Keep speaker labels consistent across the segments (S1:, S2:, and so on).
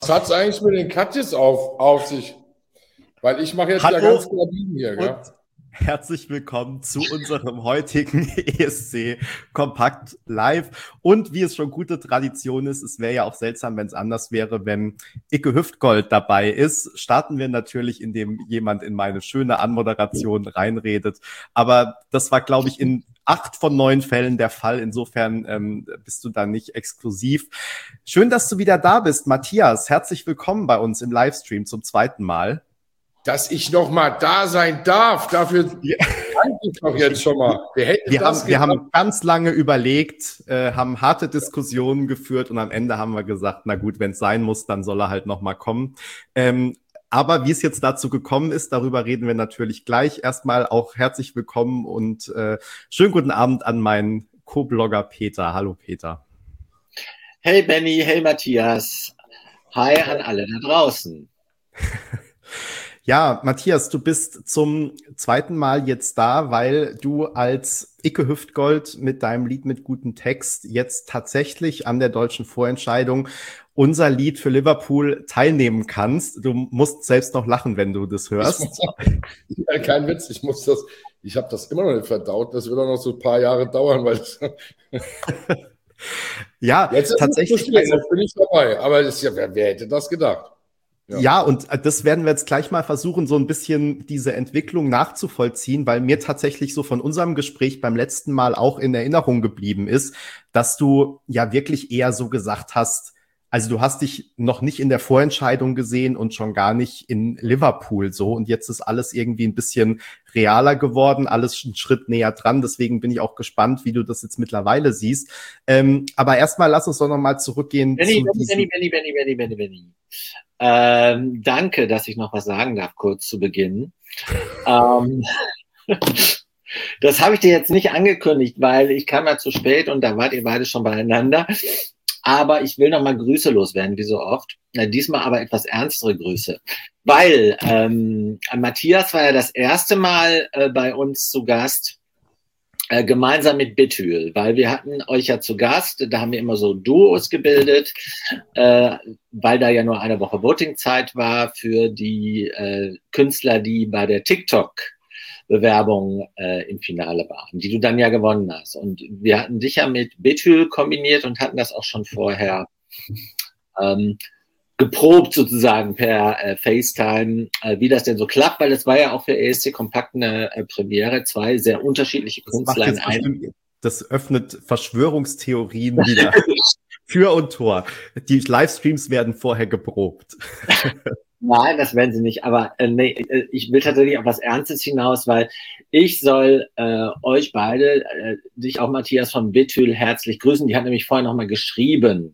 S1: Was hat es eigentlich mit den Katjes auf sich? Weil ich mache jetzt ja ganz klar hier, gell?
S2: Herzlich willkommen zu unserem heutigen ESC Kompakt Live. Und wie es schon gute Tradition ist, es wäre ja auch seltsam, wenn es anders wäre, wenn Icke Hüftgold dabei ist, starten wir natürlich, indem jemand in meine schöne Anmoderation reinredet. Aber das war, glaube ich, in 8 von 9 Fällen der Fall. Insofern bist du da nicht exklusiv. Schön, dass du wieder da bist, Matthias. Herzlich willkommen bei uns im Livestream zum 2. Mal.
S1: Dass ich noch mal da sein darf, dafür danke ich doch jetzt schon mal.
S2: Wir haben ganz lange überlegt, haben harte Diskussionen geführt und am Ende haben wir gesagt, na gut, wenn es sein muss, dann soll er halt noch mal kommen. Aber wie es jetzt dazu gekommen ist, darüber reden wir natürlich gleich. Erstmal auch herzlich willkommen und schönen guten Abend an meinen Co-Blogger Peter. Hallo Peter.
S3: Hey Benny, hey Matthias. Hi an alle da draußen.
S2: Ja, Matthias, du bist zum 2. Mal jetzt da, weil du als Icke Hüftgold mit deinem Lied mit gutem Text jetzt tatsächlich an der deutschen Vorentscheidung unser Lied für Liverpool teilnehmen kannst. Du musst selbst noch lachen, wenn du das hörst.
S1: Ja, kein Witz, ich habe das immer noch nicht verdaut. Das wird auch noch so ein paar Jahre dauern, weil
S2: ja,
S1: jetzt
S2: tatsächlich.
S1: Jetzt bin ich dabei. Aber das ist ja, wer hätte das gedacht?
S2: Ja, und das werden wir jetzt gleich mal versuchen, so ein bisschen diese Entwicklung nachzuvollziehen, weil mir tatsächlich so von unserem Gespräch beim letzten Mal auch in Erinnerung geblieben ist, dass du ja wirklich eher so gesagt hast, also du hast dich noch nicht in der Vorentscheidung gesehen und schon gar nicht in Liverpool so. Und jetzt ist alles irgendwie ein bisschen realer geworden, alles einen Schritt näher dran. Deswegen bin ich auch gespannt, wie du das jetzt mittlerweile siehst. Aber erstmal lass uns doch noch mal zurückgehen.
S3: Benny. Danke, dass ich noch was sagen darf, kurz zu Beginn. Das habe ich dir jetzt nicht angekündigt, weil ich kam ja zu spät und da wart ihr beide schon beieinander. Aber ich will noch mal Grüße loswerden, wie so oft. Diesmal aber etwas ernstere Grüße. Weil Matthias war ja das erste Mal bei uns zu Gast, gemeinsam mit Bethül, weil wir hatten euch ja zu Gast, da haben wir immer so Duos gebildet, weil da ja nur eine Woche Votingzeit war für die Künstler, die bei der TikTok-Bewerbung im Finale waren, die du dann ja gewonnen hast. Und wir hatten dich ja mit Bethül kombiniert und hatten das auch schon vorher geprobt sozusagen per FaceTime, wie das denn so klappt, weil es war ja auch für ESC Kompakt eine Premiere, 2 sehr unterschiedliche Künstler in einem.
S2: Das öffnet Verschwörungstheorien wieder Tür und Tor. Die Livestreams werden vorher geprobt.
S3: Nein, das werden sie nicht, aber nee, ich will tatsächlich auf was Ernstes hinaus, weil ich soll euch beide, dich auch Matthias von Bethül herzlich grüßen, die hat nämlich vorher nochmal geschrieben.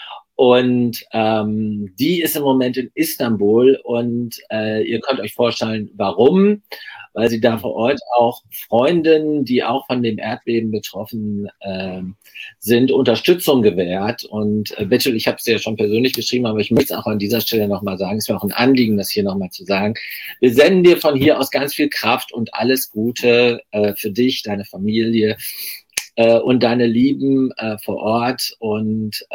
S3: Und die ist im Moment in Istanbul und ihr könnt euch vorstellen, warum, weil sie da vor Ort auch Freundinnen, die auch von dem Erdbeben betroffen sind, Unterstützung gewährt. Und Bethül, ich habe es dir ja schon persönlich geschrieben, aber ich möchte es auch an dieser Stelle nochmal sagen, es wäre auch ein Anliegen, das hier nochmal zu sagen. Wir senden dir von hier aus ganz viel Kraft und alles Gute für dich, deine Familie und deine Lieben vor Ort und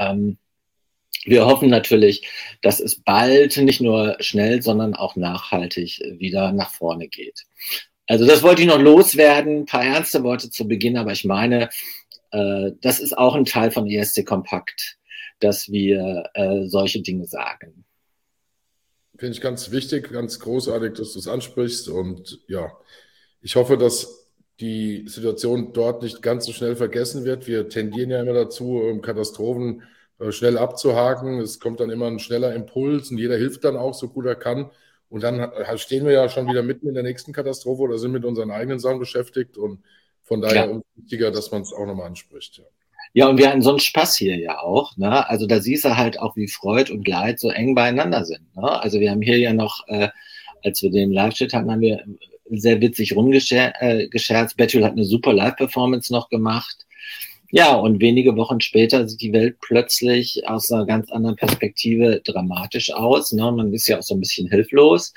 S3: wir hoffen natürlich, dass es bald nicht nur schnell, sondern auch nachhaltig wieder nach vorne geht. Also das wollte ich noch loswerden, ein paar ernste Worte zu Beginn, aber ich meine, das ist auch ein Teil von ESC Kompakt, dass wir solche Dinge sagen.
S1: Finde ich ganz wichtig, ganz großartig, dass du es ansprichst und ja, ich hoffe, dass die Situation dort nicht ganz so schnell vergessen wird. Wir tendieren ja immer dazu, Katastrophen schnell abzuhaken. Es kommt dann immer ein schneller Impuls und jeder hilft dann auch, so gut er kann. Und dann stehen wir ja schon wieder mitten in der nächsten Katastrophe oder sind mit unseren eigenen Sachen beschäftigt. Und von daher umso wichtiger, dass man es auch nochmal anspricht. Ja.
S3: Ja, und wir hatten so einen Spaß hier ja auch. Ne? Also da siehst du halt auch, wie Freud und Leid so eng beieinander sind. Ne? Also wir haben hier ja noch, als wir den Live-Chat hatten, haben wir sehr witzig rumgescherzt. Bethül hat eine super Live-Performance noch gemacht. Ja, und wenige Wochen später sieht die Welt plötzlich aus einer ganz anderen Perspektive dramatisch aus. Ne? Man ist ja auch so ein bisschen hilflos.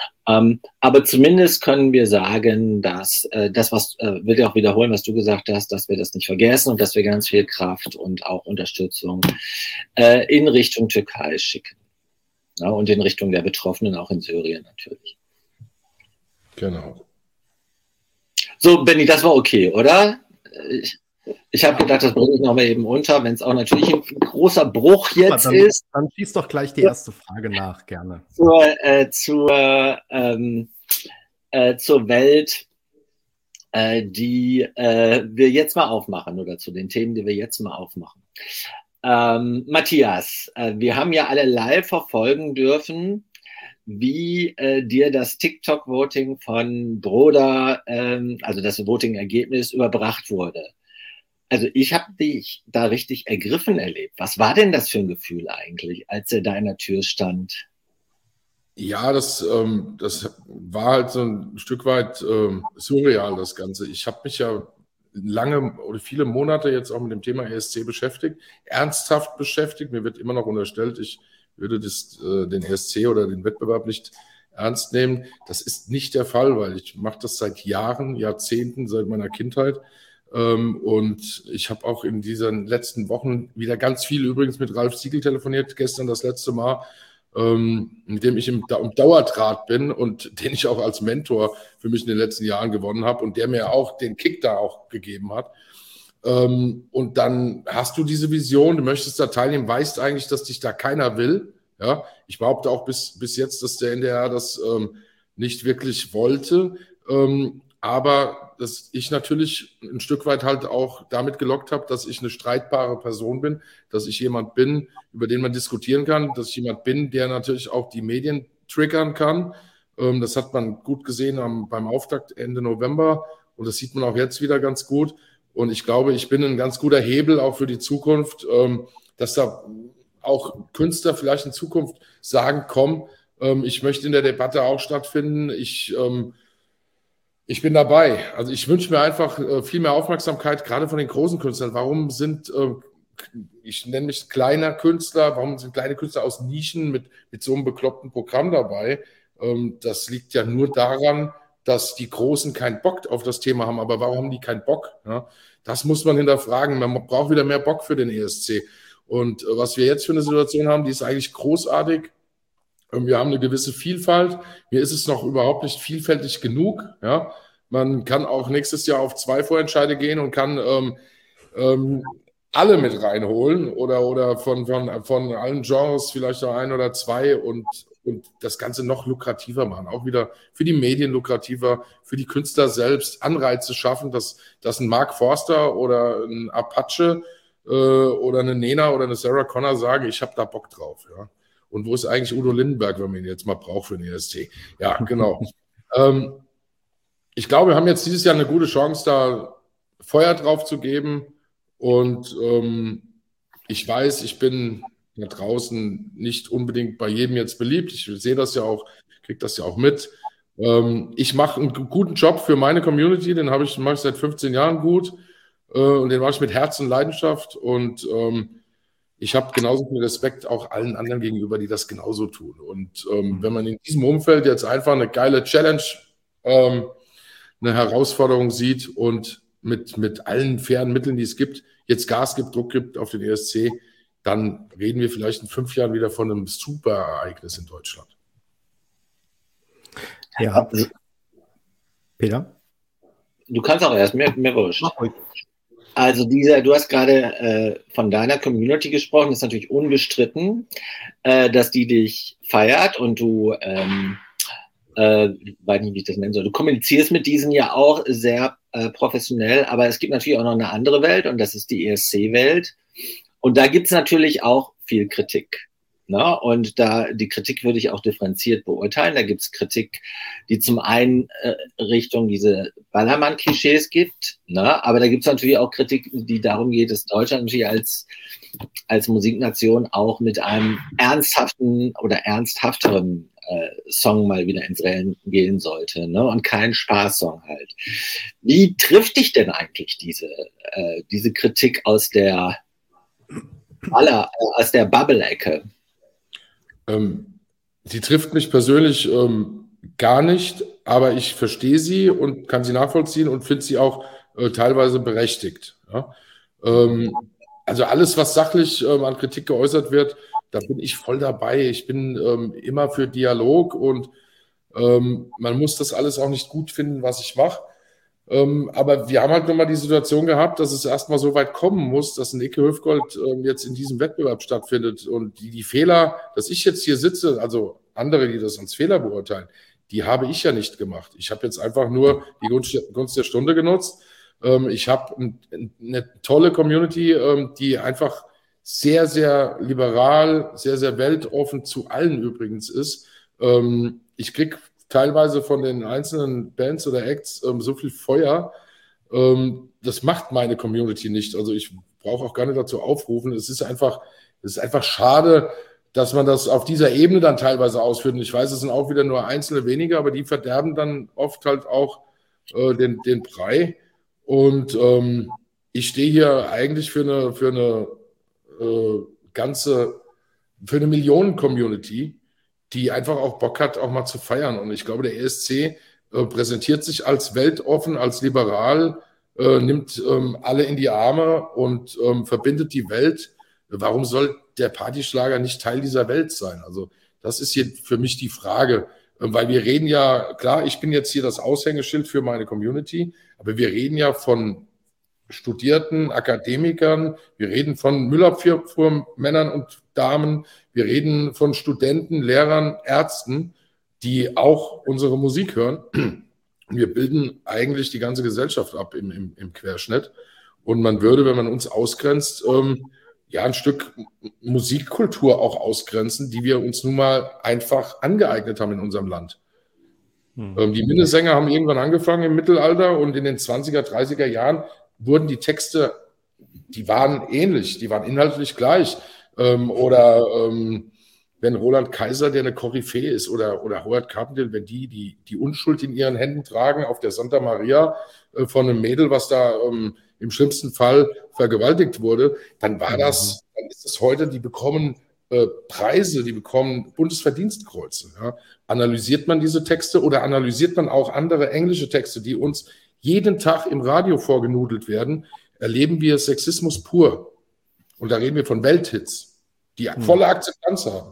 S3: Aber zumindest können wir sagen, dass das, was will ich auch wiederholen, was du gesagt hast, dass wir das nicht vergessen und dass wir ganz viel Kraft und auch Unterstützung in Richtung Türkei schicken. Ja, und in Richtung der Betroffenen, auch in Syrien natürlich.
S1: Genau.
S3: So, Benni, das war okay, oder? Ich habe gedacht, das bringe ich noch mal eben unter, wenn es auch natürlich ein großer Bruch jetzt ist.
S2: Dann schieß doch gleich die erste Frage nach, gerne.
S3: Zur Welt, die wir jetzt mal aufmachen, oder zu den Themen, die wir jetzt mal aufmachen. Matthias, wir haben ja alle live verfolgen dürfen, wie dir das TikTok-Voting von Broda, also das Voting-Ergebnis, überbracht wurde. Also ich habe dich da richtig ergriffen erlebt. Was war denn das für ein Gefühl eigentlich, als er da in der Tür stand?
S1: Ja, das war halt so ein Stück weit surreal, das Ganze. Ich habe mich ja lange oder viele Monate jetzt auch mit dem Thema ESC beschäftigt, ernsthaft beschäftigt. Mir wird immer noch unterstellt, ich würde den ESC oder den Wettbewerb nicht ernst nehmen. Das ist nicht der Fall, weil ich mache das seit Jahren, Jahrzehnten, seit meiner Kindheit. Und ich habe auch in diesen letzten Wochen wieder ganz viel übrigens mit Ralf Siegel telefoniert, gestern das letzte Mal, mit dem ich im Dauerdraht bin und den ich auch als Mentor für mich in den letzten Jahren gewonnen habe und der mir auch den Kick da auch gegeben hat. Und dann hast du diese Vision, du möchtest da teilnehmen, weißt eigentlich, dass dich da keiner will. Ja, ich behaupte auch bis jetzt, dass der NDR das nicht wirklich wollte. Aber dass ich natürlich ein Stück weit halt auch damit gelockt habe, dass ich eine streitbare Person bin, dass ich jemand bin, über den man diskutieren kann, dass ich jemand bin, der natürlich auch die Medien triggern kann. Das hat man gut gesehen beim Auftakt Ende November und das sieht man auch jetzt wieder ganz gut. Und ich glaube, ich bin ein ganz guter Hebel auch für die Zukunft, dass da auch Künstler vielleicht in Zukunft sagen, komm, ich möchte in der Debatte auch stattfinden, ich bin dabei. Also ich wünsche mir einfach viel mehr Aufmerksamkeit, gerade von den großen Künstlern. Warum sind, ich nenne mich kleiner Künstler, warum sind kleine Künstler aus Nischen mit so einem bekloppten Programm dabei? Das liegt ja nur daran, dass die Großen keinen Bock auf das Thema haben. Aber warum haben die keinen Bock? Ja? Das muss man hinterfragen. Man braucht wieder mehr Bock für den ESC. Und was wir jetzt für eine Situation haben, die ist eigentlich großartig. Wir haben eine gewisse Vielfalt. Mir ist es noch überhaupt nicht vielfältig genug. Ja? Man kann auch nächstes Jahr auf 2 Vorentscheide gehen und kann alle mit reinholen oder von allen Genres vielleicht noch 1 oder 2 und das Ganze noch lukrativer machen. Auch wieder für die Medien lukrativer, für die Künstler selbst Anreize schaffen, dass ein Mark Forster oder ein Apache oder eine Nena oder eine Sarah Connor sagen, ich habe da Bock drauf. Ja? Und wo ist eigentlich Udo Lindenberg, wenn man ihn jetzt mal braucht für den ESC? Ja, genau. Ich glaube, wir haben jetzt dieses Jahr eine gute Chance, da Feuer drauf zu geben. Und ich weiß, ich bin da draußen nicht unbedingt bei jedem jetzt beliebt. Ich sehe das ja auch, kriege das ja auch mit. Ich mache einen guten Job für meine Community, den mache ich seit 15 Jahren gut. Und den mache ich mit Herz und Leidenschaft. Und ich habe genauso viel Respekt auch allen anderen gegenüber, die das genauso tun. Und wenn man in diesem Umfeld jetzt einfach eine geile Challenge, eine Herausforderung sieht und mit allen fairen Mitteln, die es gibt, jetzt Gas gibt, Druck gibt auf den ESC, dann reden wir vielleicht in 5 Jahren wieder von einem super Ereignis in Deutschland.
S2: Ja. Peter?
S3: Du kannst auch erst, mir wurscht. Also du hast gerade von deiner Community gesprochen, das ist natürlich unbestritten, dass die dich feiert und du, weiß nicht, wie ich das nennen soll, du kommunizierst mit diesen ja auch sehr professionell, aber es gibt natürlich auch noch eine andere Welt und das ist die ESC-Welt und da gibt es natürlich auch viel Kritik. Ne? Und die Kritik würde ich auch differenziert beurteilen. Da gibt es Kritik, die zum einen Richtung diese Ballermann-Klischees gibt, ne? Aber da gibt es natürlich auch Kritik, die darum geht, dass Deutschland natürlich als Musiknation auch mit einem ernsthaften oder ernsthafteren Song mal wieder ins Rennen gehen sollte, ne? Und kein Spaßsong halt. Wie trifft dich denn eigentlich diese Kritik aus der Bubble-Ecke?
S1: Sie trifft mich persönlich gar nicht, aber ich verstehe sie und kann sie nachvollziehen und finde sie auch teilweise berechtigt. Ja? Also alles, was sachlich an Kritik geäußert wird, da bin ich voll dabei. Ich bin immer für Dialog und man muss das alles auch nicht gut finden, was ich mache. Aber wir haben halt nochmal die Situation gehabt, dass es erstmal so weit kommen muss, dass ein Icke Hüftgold jetzt in diesem Wettbewerb stattfindet. Und die Fehler, dass ich jetzt hier sitze, also andere, die das als Fehler beurteilen, die habe ich ja nicht gemacht. Ich habe jetzt einfach nur die Gunst der Stunde genutzt. Ich habe eine tolle Community, die einfach sehr, sehr liberal, sehr, sehr weltoffen zu allen übrigens ist. Ich kriege teilweise von den einzelnen Bands oder Acts so viel Feuer. Das macht meine Community nicht. Also ich brauche auch gar nicht dazu aufrufen. Es ist einfach schade, dass man das auf dieser Ebene dann teilweise ausführt. Und ich weiß, es sind auch wieder nur einzelne wenige, aber die verderben dann oft halt auch den Brei. Und ich stehe hier eigentlich für eine Millionen-Community, die einfach auch Bock hat, auch mal zu feiern. Und ich glaube, der ESC präsentiert sich als weltoffen, als liberal, nimmt alle in die Arme und verbindet die Welt. Warum soll der Partyschlager nicht Teil dieser Welt sein? Also das ist hier für mich die Frage. Weil wir reden ja, klar, ich bin jetzt hier das Aushängeschild für meine Community, aber wir reden ja von Studierten, Akademikern, wir reden von Müllabfuhrmännern und Damen, wir reden von Studenten, Lehrern, Ärzten, die auch unsere Musik hören. Wir bilden eigentlich die ganze Gesellschaft ab im Querschnitt. Und man würde, wenn man uns ausgrenzt, ja, ein Stück Musikkultur auch ausgrenzen, die wir uns nun mal einfach angeeignet haben in unserem Land. Die Minnesänger haben irgendwann angefangen im Mittelalter und in den 20er, 30er Jahren wurden die Texte, die waren ähnlich, die waren inhaltlich gleich. Wenn Roland Kaiser, der eine Koryphäe ist, oder Howard Carpendale, wenn die Unschuld in ihren Händen tragen auf der Santa Maria von einem Mädel, was da im schlimmsten Fall vergewaltigt wurde, dann ist es heute, die bekommen Preise, die bekommen Bundesverdienstkreuze. Ja. Analysiert man diese Texte oder analysiert man auch andere englische Texte, die uns jeden Tag im Radio vorgenudelt werden, erleben wir Sexismus pur. Und da reden wir von Welthits, die volle Akzeptanz haben.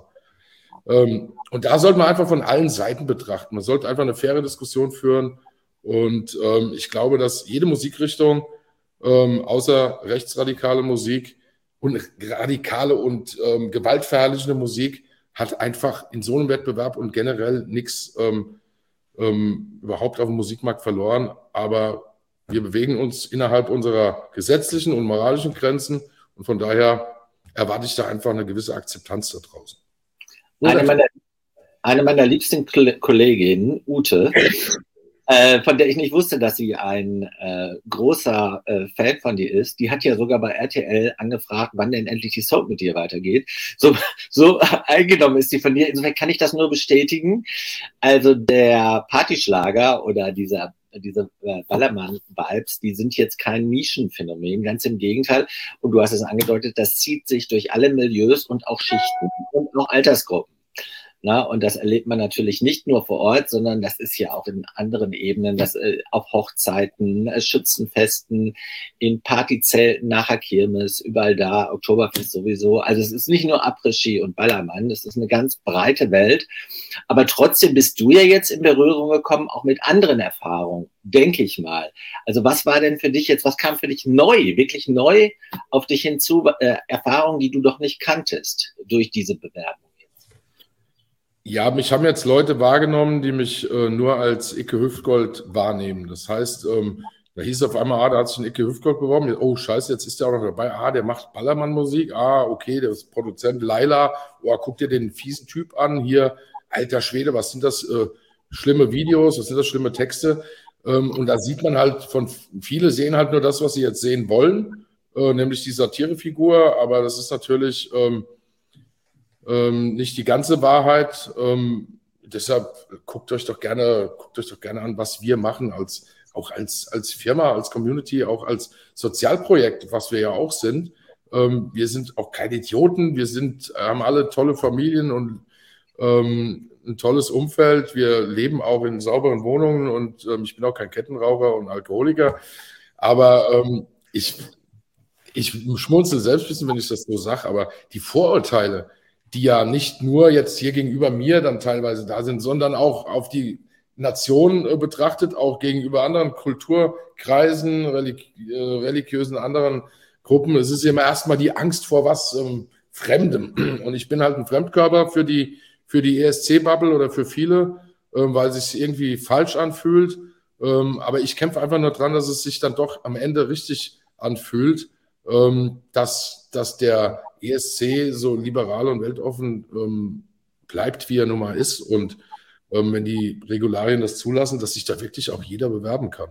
S1: Und da sollte man einfach von allen Seiten betrachten. Man sollte einfach eine faire Diskussion führen. Und ich glaube, dass jede Musikrichtung, außer rechtsradikale Musik und radikale und gewaltverherrlichende Musik, hat einfach in so einem Wettbewerb und generell nichts überhaupt auf dem Musikmarkt verloren. Aber wir bewegen uns innerhalb unserer gesetzlichen und moralischen Grenzen. Und von daher erwarte ich da einfach eine gewisse Akzeptanz da draußen.
S3: Eine meiner liebsten Kolleginnen, Ute, von der ich nicht wusste, dass sie ein großer Fan von dir ist, die hat ja sogar bei RTL angefragt, wann denn endlich die Soap mit dir weitergeht. So eingenommen ist sie von dir. Insofern kann ich das nur bestätigen. Also der Partyschlager oder diese Ballermann-Vibes, die sind jetzt kein Nischenphänomen, ganz im Gegenteil. Und du hast es angedeutet, das zieht sich durch alle Milieus und auch Schichten und auch Altersgruppen. Na, und das erlebt man natürlich nicht nur vor Ort, sondern das ist ja auch in anderen Ebenen, das auf Hochzeiten, Schützenfesten, in Partyzelten, nachher Kirmes, überall da, Oktoberfest sowieso. Also es ist nicht nur Après-Ski und Ballermann, das ist eine ganz breite Welt. Aber trotzdem bist du ja jetzt in Berührung gekommen, auch mit anderen Erfahrungen, denke ich mal. Also was war denn für dich jetzt, was kam für dich neu, wirklich neu auf dich hinzu, Erfahrungen, die du doch nicht kanntest durch diese Bewerbung?
S1: Ja, mich haben jetzt Leute wahrgenommen, die mich nur als Icke Hüftgold wahrnehmen. Das heißt, da hieß es auf einmal, da hat sich ein Icke Hüftgold beworben. Oh, scheiße, jetzt ist der auch noch dabei. Der macht Ballermann-Musik. Okay, der ist Produzent. Laila, guck dir den fiesen Typ an. Hier, alter Schwede, was sind das schlimme Videos? Was sind das schlimme Texte? Und da sieht man halt, viele sehen halt nur das, was sie jetzt sehen wollen, nämlich die Satirefigur. Aber das ist natürlich nicht die ganze Wahrheit. Deshalb guckt euch doch gerne an, was wir machen, auch als Firma, als Community, auch als Sozialprojekt, was wir ja auch sind. Wir sind auch keine Idioten, haben alle tolle Familien und ein tolles Umfeld. Wir leben auch in sauberen Wohnungen und ich bin auch kein Kettenraucher und Alkoholiker. Aber ich schmunzel selbst ein bisschen, wenn ich das so sage, aber die Vorurteile, die ja nicht nur jetzt hier gegenüber mir dann teilweise da sind, sondern auch auf die Nation betrachtet, auch gegenüber anderen Kulturkreisen, religiösen anderen Gruppen. Es ist immer erstmal die Angst vor was Fremdem. Und ich bin halt ein Fremdkörper für die ESC-Bubble oder für viele, weil es sich irgendwie falsch anfühlt. Aber ich kämpfe einfach nur dran, dass es sich dann doch am Ende richtig anfühlt, dass der ESC so liberal und weltoffen bleibt, wie er nun mal ist. Und wenn die Regularien das zulassen, dass sich da wirklich auch jeder bewerben kann.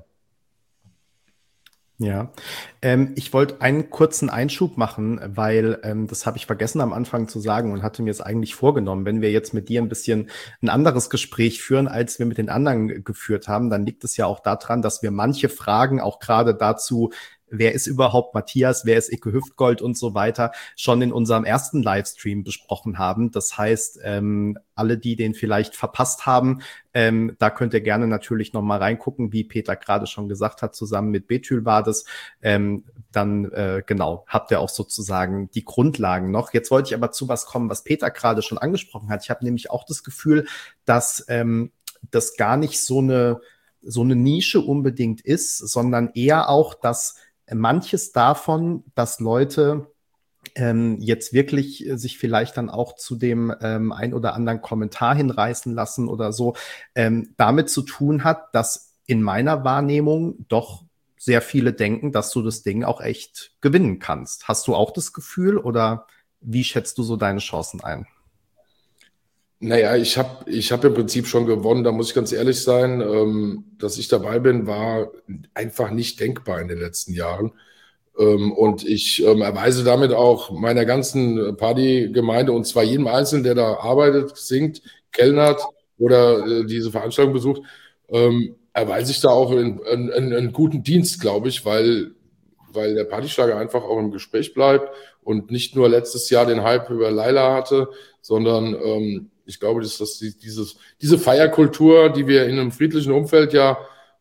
S2: Ja, ich wollte einen kurzen Einschub machen, weil das habe ich vergessen am Anfang zu sagen und hatte mir es eigentlich vorgenommen. Wenn wir jetzt mit dir ein bisschen ein anderes Gespräch führen, als wir mit den anderen geführt haben, dann liegt es ja auch daran, dass wir manche Fragen auch gerade dazu, wer ist überhaupt Matthias, wer ist Icke Hüftgold und so weiter, schon in unserem ersten Livestream besprochen haben. Das heißt, alle, die den vielleicht verpasst haben, da könnt ihr gerne natürlich noch mal reingucken, wie Peter gerade schon gesagt hat, zusammen mit Betül war das. Genau, habt ihr auch sozusagen die Grundlagen noch. Jetzt wollte ich aber zu was kommen, was Peter gerade schon angesprochen hat. Ich habe nämlich auch das Gefühl, dass das gar nicht so eine Nische unbedingt ist, sondern eher auch, dass manches davon, dass Leute jetzt wirklich sich vielleicht dann auch zu dem ein oder anderen Kommentar hinreißen lassen oder so, damit zu tun hat, dass in meiner Wahrnehmung doch sehr viele denken, dass du das Ding auch echt gewinnen kannst. Hast du auch das Gefühl oder wie schätzt du so deine Chancen ein?
S1: Naja, ich hab im Prinzip schon gewonnen, da muss ich ganz ehrlich sein. Dass ich dabei bin, war einfach nicht denkbar in den letzten Jahren. Und ich erweise damit auch meiner ganzen Partygemeinde, und zwar jedem Einzelnen, der da arbeitet, singt, kellnert oder diese Veranstaltung besucht, erweise ich da auch einen guten Dienst, glaube ich, weil der Partyschlager einfach auch im Gespräch bleibt und nicht nur letztes Jahr den Hype über Laila hatte, sondern ich glaube, dass diese Feierkultur, die wir in einem friedlichen Umfeld ja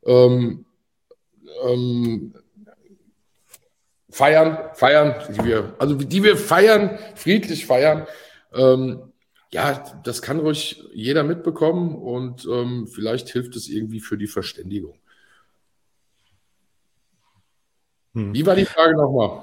S1: feiern, die wir feiern, friedlich feiern, ja, das kann ruhig jeder mitbekommen und vielleicht hilft es irgendwie für die Verständigung. Wie war die Frage nochmal?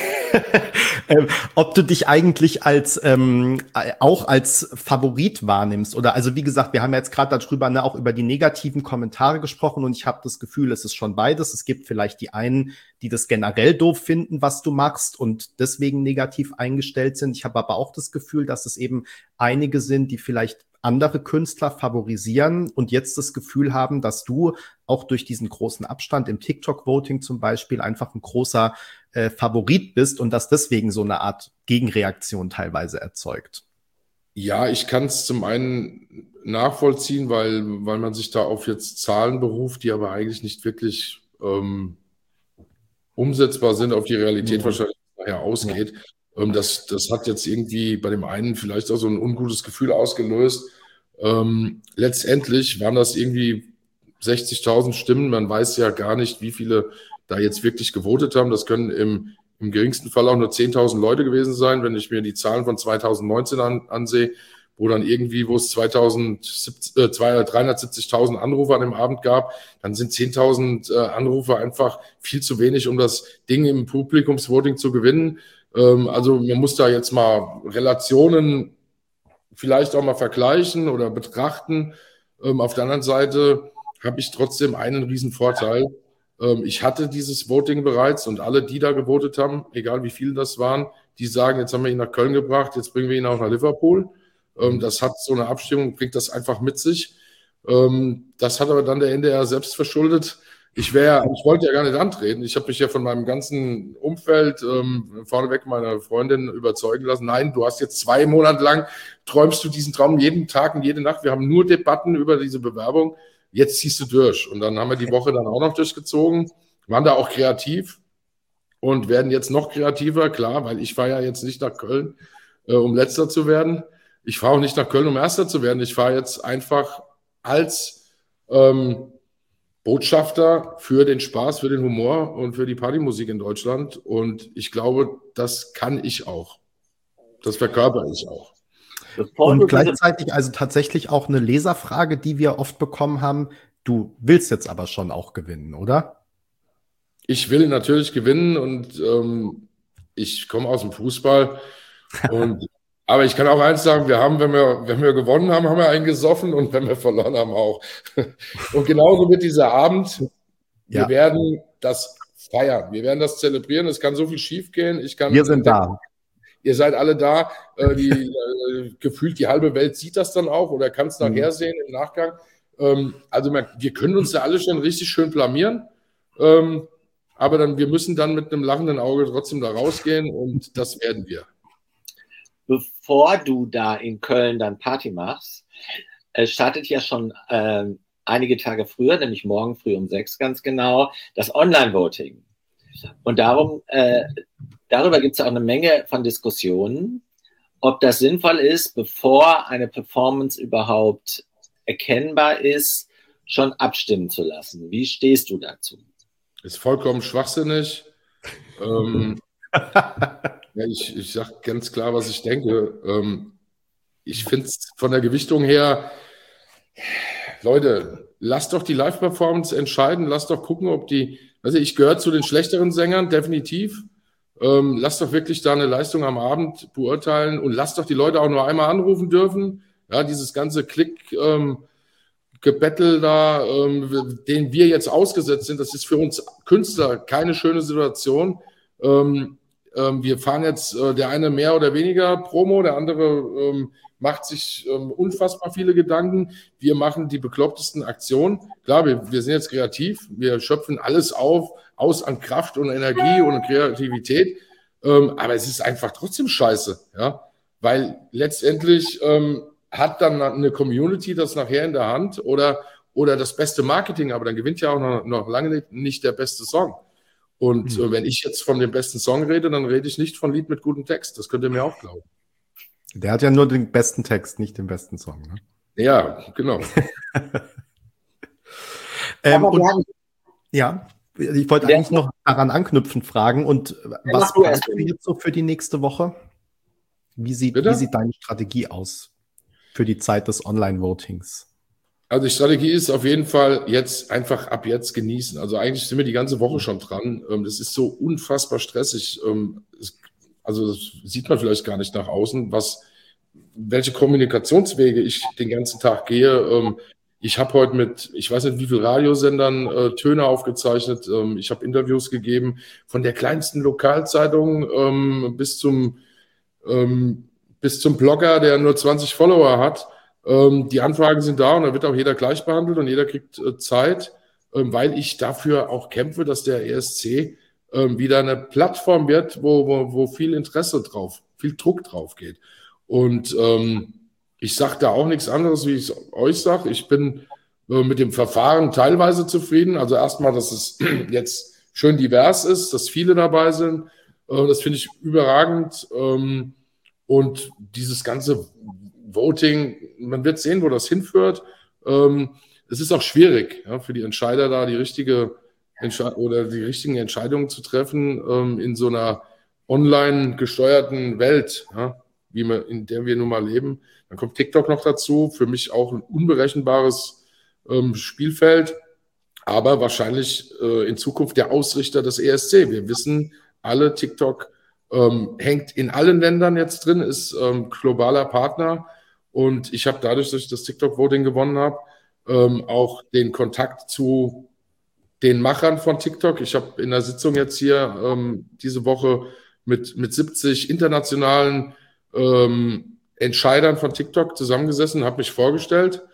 S2: Ob du dich eigentlich als auch als Favorit wahrnimmst oder also wie gesagt, wir haben ja jetzt gerade darüber auch über die negativen Kommentare gesprochen und ich habe das Gefühl, es ist schon beides. Es gibt vielleicht die einen, die das generell doof finden, was du machst und deswegen negativ eingestellt sind. Ich habe aber auch das Gefühl, dass es eben einige sind, die vielleicht andere Künstler favorisieren und jetzt das Gefühl haben, dass du auch durch diesen großen Abstand im TikTok-Voting zum Beispiel einfach ein großer Favorit bist und das deswegen so eine Art Gegenreaktion teilweise erzeugt.
S1: Ja, ich kann es zum einen nachvollziehen, weil man sich da auf jetzt Zahlen beruft, die aber eigentlich nicht wirklich umsetzbar sind, auf die Realität wahrscheinlich nachher ausgeht. Das hat jetzt irgendwie bei dem einen vielleicht auch so ein ungutes Gefühl ausgelöst. Letztendlich waren das irgendwie 60.000 Stimmen. Man weiß ja gar nicht, wie viele da jetzt wirklich gewotet haben. Das können im geringsten Fall auch nur 10.000 Leute gewesen sein, wenn ich mir die Zahlen von 2019 ansehe, wo es 370.000 Anrufe an dem Abend gab, dann sind 10.000 Anrufe einfach viel zu wenig, um das Ding im Publikumsvoting zu gewinnen. Also man muss da jetzt mal Relationen vielleicht auch mal vergleichen oder betrachten. Auf der anderen Seite habe ich trotzdem einen riesen Vorteil. Ich hatte dieses Voting bereits und alle, die da gewotet haben, egal wie viele das waren, die sagen, jetzt haben wir ihn nach Köln gebracht, jetzt bringen wir ihn auch nach Liverpool. Das hat so eine Abstimmung, bringt das einfach mit sich. Das hat aber dann der NDR selbst verschuldet. Ich wollte ja gar nicht antreten. Ich habe mich ja von meinem ganzen Umfeld, vorneweg meiner Freundin, überzeugen lassen. Nein, du hast jetzt 2 Monate lang, träumst du diesen Traum jeden Tag und jede Nacht. Wir haben nur Debatten über diese Bewerbung. Jetzt ziehst du durch. Und dann haben wir die Woche dann auch noch durchgezogen, waren da auch kreativ und werden jetzt noch kreativer, klar, weil ich fahre ja jetzt nicht nach Köln, um Letzter zu werden. Ich fahre auch nicht nach Köln, um Erster zu werden. Ich fahre jetzt einfach als Botschafter für den Spaß, für den Humor und für die Partymusik in Deutschland. Und ich glaube, das kann ich auch. Das verkörper ich auch.
S2: Und gleichzeitig also tatsächlich auch eine Leserfrage, die wir oft bekommen haben. Du willst jetzt aber schon auch gewinnen, oder?
S1: Ich will natürlich gewinnen und ich komme aus dem Fußball. Aber ich kann auch eins sagen, wenn wir gewonnen haben, haben wir einen gesoffen und wenn wir verloren haben auch. Und genauso wird dieser Abend, wir werden das feiern, wir werden das zelebrieren. Es kann so viel schief gehen.
S2: Wir sind da.
S1: Ihr seid alle da. Gefühlt die halbe Welt sieht das dann auch oder kann es nachher sehen im Nachgang. Also wir können uns da alle schon richtig schön blamieren. Aber wir müssen dann mit einem lachenden Auge trotzdem da rausgehen und das werden wir.
S3: Bevor du da in Köln dann Party machst, startet ja schon einige Tage früher, nämlich morgen früh um 6 ganz genau, das Online-Voting. Und darüber gibt es auch eine Menge von Diskussionen, ob das sinnvoll ist, bevor eine Performance überhaupt erkennbar ist, schon abstimmen zu lassen. Wie stehst du dazu?
S1: Ist vollkommen schwachsinnig. Ich sage ganz klar, was ich denke. Ich finde es von der Gewichtung her, Leute, lasst doch die Live-Performance entscheiden. Lasst doch gucken, ich gehöre zu den schlechteren Sängern, definitiv. Lasst doch wirklich da eine Leistung am Abend beurteilen und lasst doch die Leute auch nur einmal anrufen dürfen. Ja, dieses ganze Gebettel da, den wir jetzt ausgesetzt sind, das ist für uns Künstler keine schöne Situation. Wir fahren jetzt der eine mehr oder weniger Promo, der andere macht sich unfassbar viele Gedanken. Wir machen die beklopptesten Aktionen. Klar, wir sind jetzt kreativ, wir schöpfen alles aus an Kraft und Energie und Kreativität, aber es ist einfach trotzdem scheiße, ja, weil letztendlich hat dann eine Community das nachher in der Hand oder das beste Marketing, aber dann gewinnt ja auch noch lange nicht der beste Song. Und wenn ich jetzt von dem besten Song rede, dann rede ich nicht von Lied mit gutem Text. Das könnt ihr mir auch glauben.
S2: Der hat ja nur den besten Text, nicht den besten Song. Ne?
S1: Ja, genau.
S2: Ich wollte eigentlich noch daran anknüpfend fragen. Und was planst du jetzt so für die nächste Woche? Wie sieht deine Strategie aus für die Zeit des Online-Votings?
S1: Also die Strategie ist auf jeden Fall ab jetzt genießen. Also eigentlich sind wir die ganze Woche schon dran. Das ist so unfassbar stressig. Das sieht man vielleicht gar nicht nach außen, welche Kommunikationswege ich den ganzen Tag gehe. Ich habe heute mit, ich weiß nicht wie viel Radiosendern Töne aufgezeichnet. Ich habe Interviews gegeben von der kleinsten Lokalzeitung bis zum Blogger, der nur 20 Follower hat. Die Anfragen sind da und da wird auch jeder gleich behandelt und jeder kriegt Zeit, weil ich dafür auch kämpfe, dass der ESC wieder eine Plattform wird, wo viel Interesse drauf, viel Druck drauf geht. Und ich sage da auch nichts anderes, wie ich es euch sage. Ich bin mit dem Verfahren teilweise zufrieden. Also erstmal, dass es jetzt schön divers ist, dass viele dabei sind. Das finde ich überragend. Und dieses ganze Voting, man wird sehen, wo das hinführt. Es ist auch schwierig, ja, für die Entscheider da die richtigen Entscheidungen zu treffen in so einer online gesteuerten Welt, ja, in der wir nun mal leben. Dann kommt TikTok noch dazu, für mich auch ein unberechenbares Spielfeld, aber wahrscheinlich in Zukunft der Ausrichter des ESC. Wir wissen alle, TikTok hängt in allen Ländern jetzt drin, ist globaler Partner. Und ich habe dadurch, dass ich das TikTok-Voting gewonnen habe, auch den Kontakt zu den Machern von TikTok. Ich habe in der Sitzung jetzt hier diese Woche mit 70 internationalen Entscheidern von TikTok zusammengesessen, habe mich vorgestellt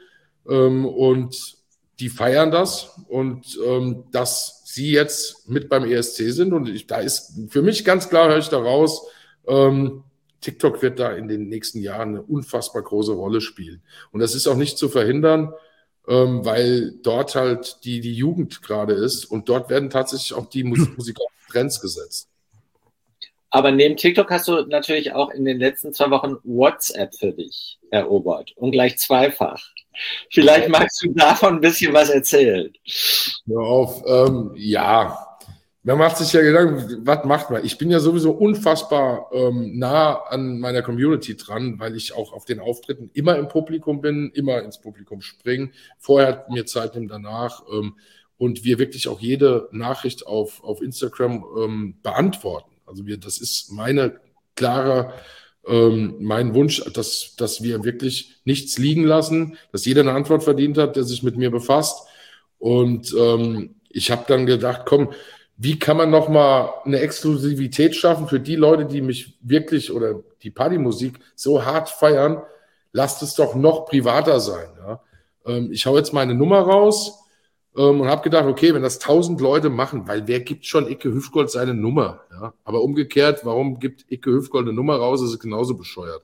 S1: und die feiern das und dass sie jetzt mit beim ESC sind. Und da ist für mich ganz klar, höre ich da raus, TikTok wird da in den nächsten Jahren eine unfassbar große Rolle spielen. Und das ist auch nicht zu verhindern, weil dort halt die Jugend gerade ist und dort werden tatsächlich auch die musikalischen Trends gesetzt.
S3: Aber neben TikTok hast du natürlich auch in den letzten 2 Wochen WhatsApp für dich erobert und gleich zweifach. Vielleicht magst du davon ein bisschen was erzählen.
S1: Hör auf, ja. Man macht sich ja Gedanken, was macht man? Ich bin ja sowieso unfassbar nah an meiner Community dran, weil ich auch auf den Auftritten immer im Publikum bin, immer ins Publikum springe, vorher mir Zeit nehmen, danach und wir wirklich auch jede Nachricht auf Instagram beantworten. Also das ist meine klare mein Wunsch, dass wir wirklich nichts liegen lassen, dass jeder eine Antwort verdient hat, der sich mit mir befasst. Und ich habe dann gedacht, komm, wie kann man nochmal eine Exklusivität schaffen für die Leute, die mich wirklich oder die Partymusik so hart feiern? Lasst es doch noch privater sein. Ja? Ich hau jetzt meine Nummer raus und habe gedacht, okay, wenn das 1000 Leute machen, weil wer gibt schon Icke Hüftgold seine Nummer? Ja? Aber umgekehrt, warum gibt Icke Hüftgold eine Nummer raus? Das ist genauso bescheuert.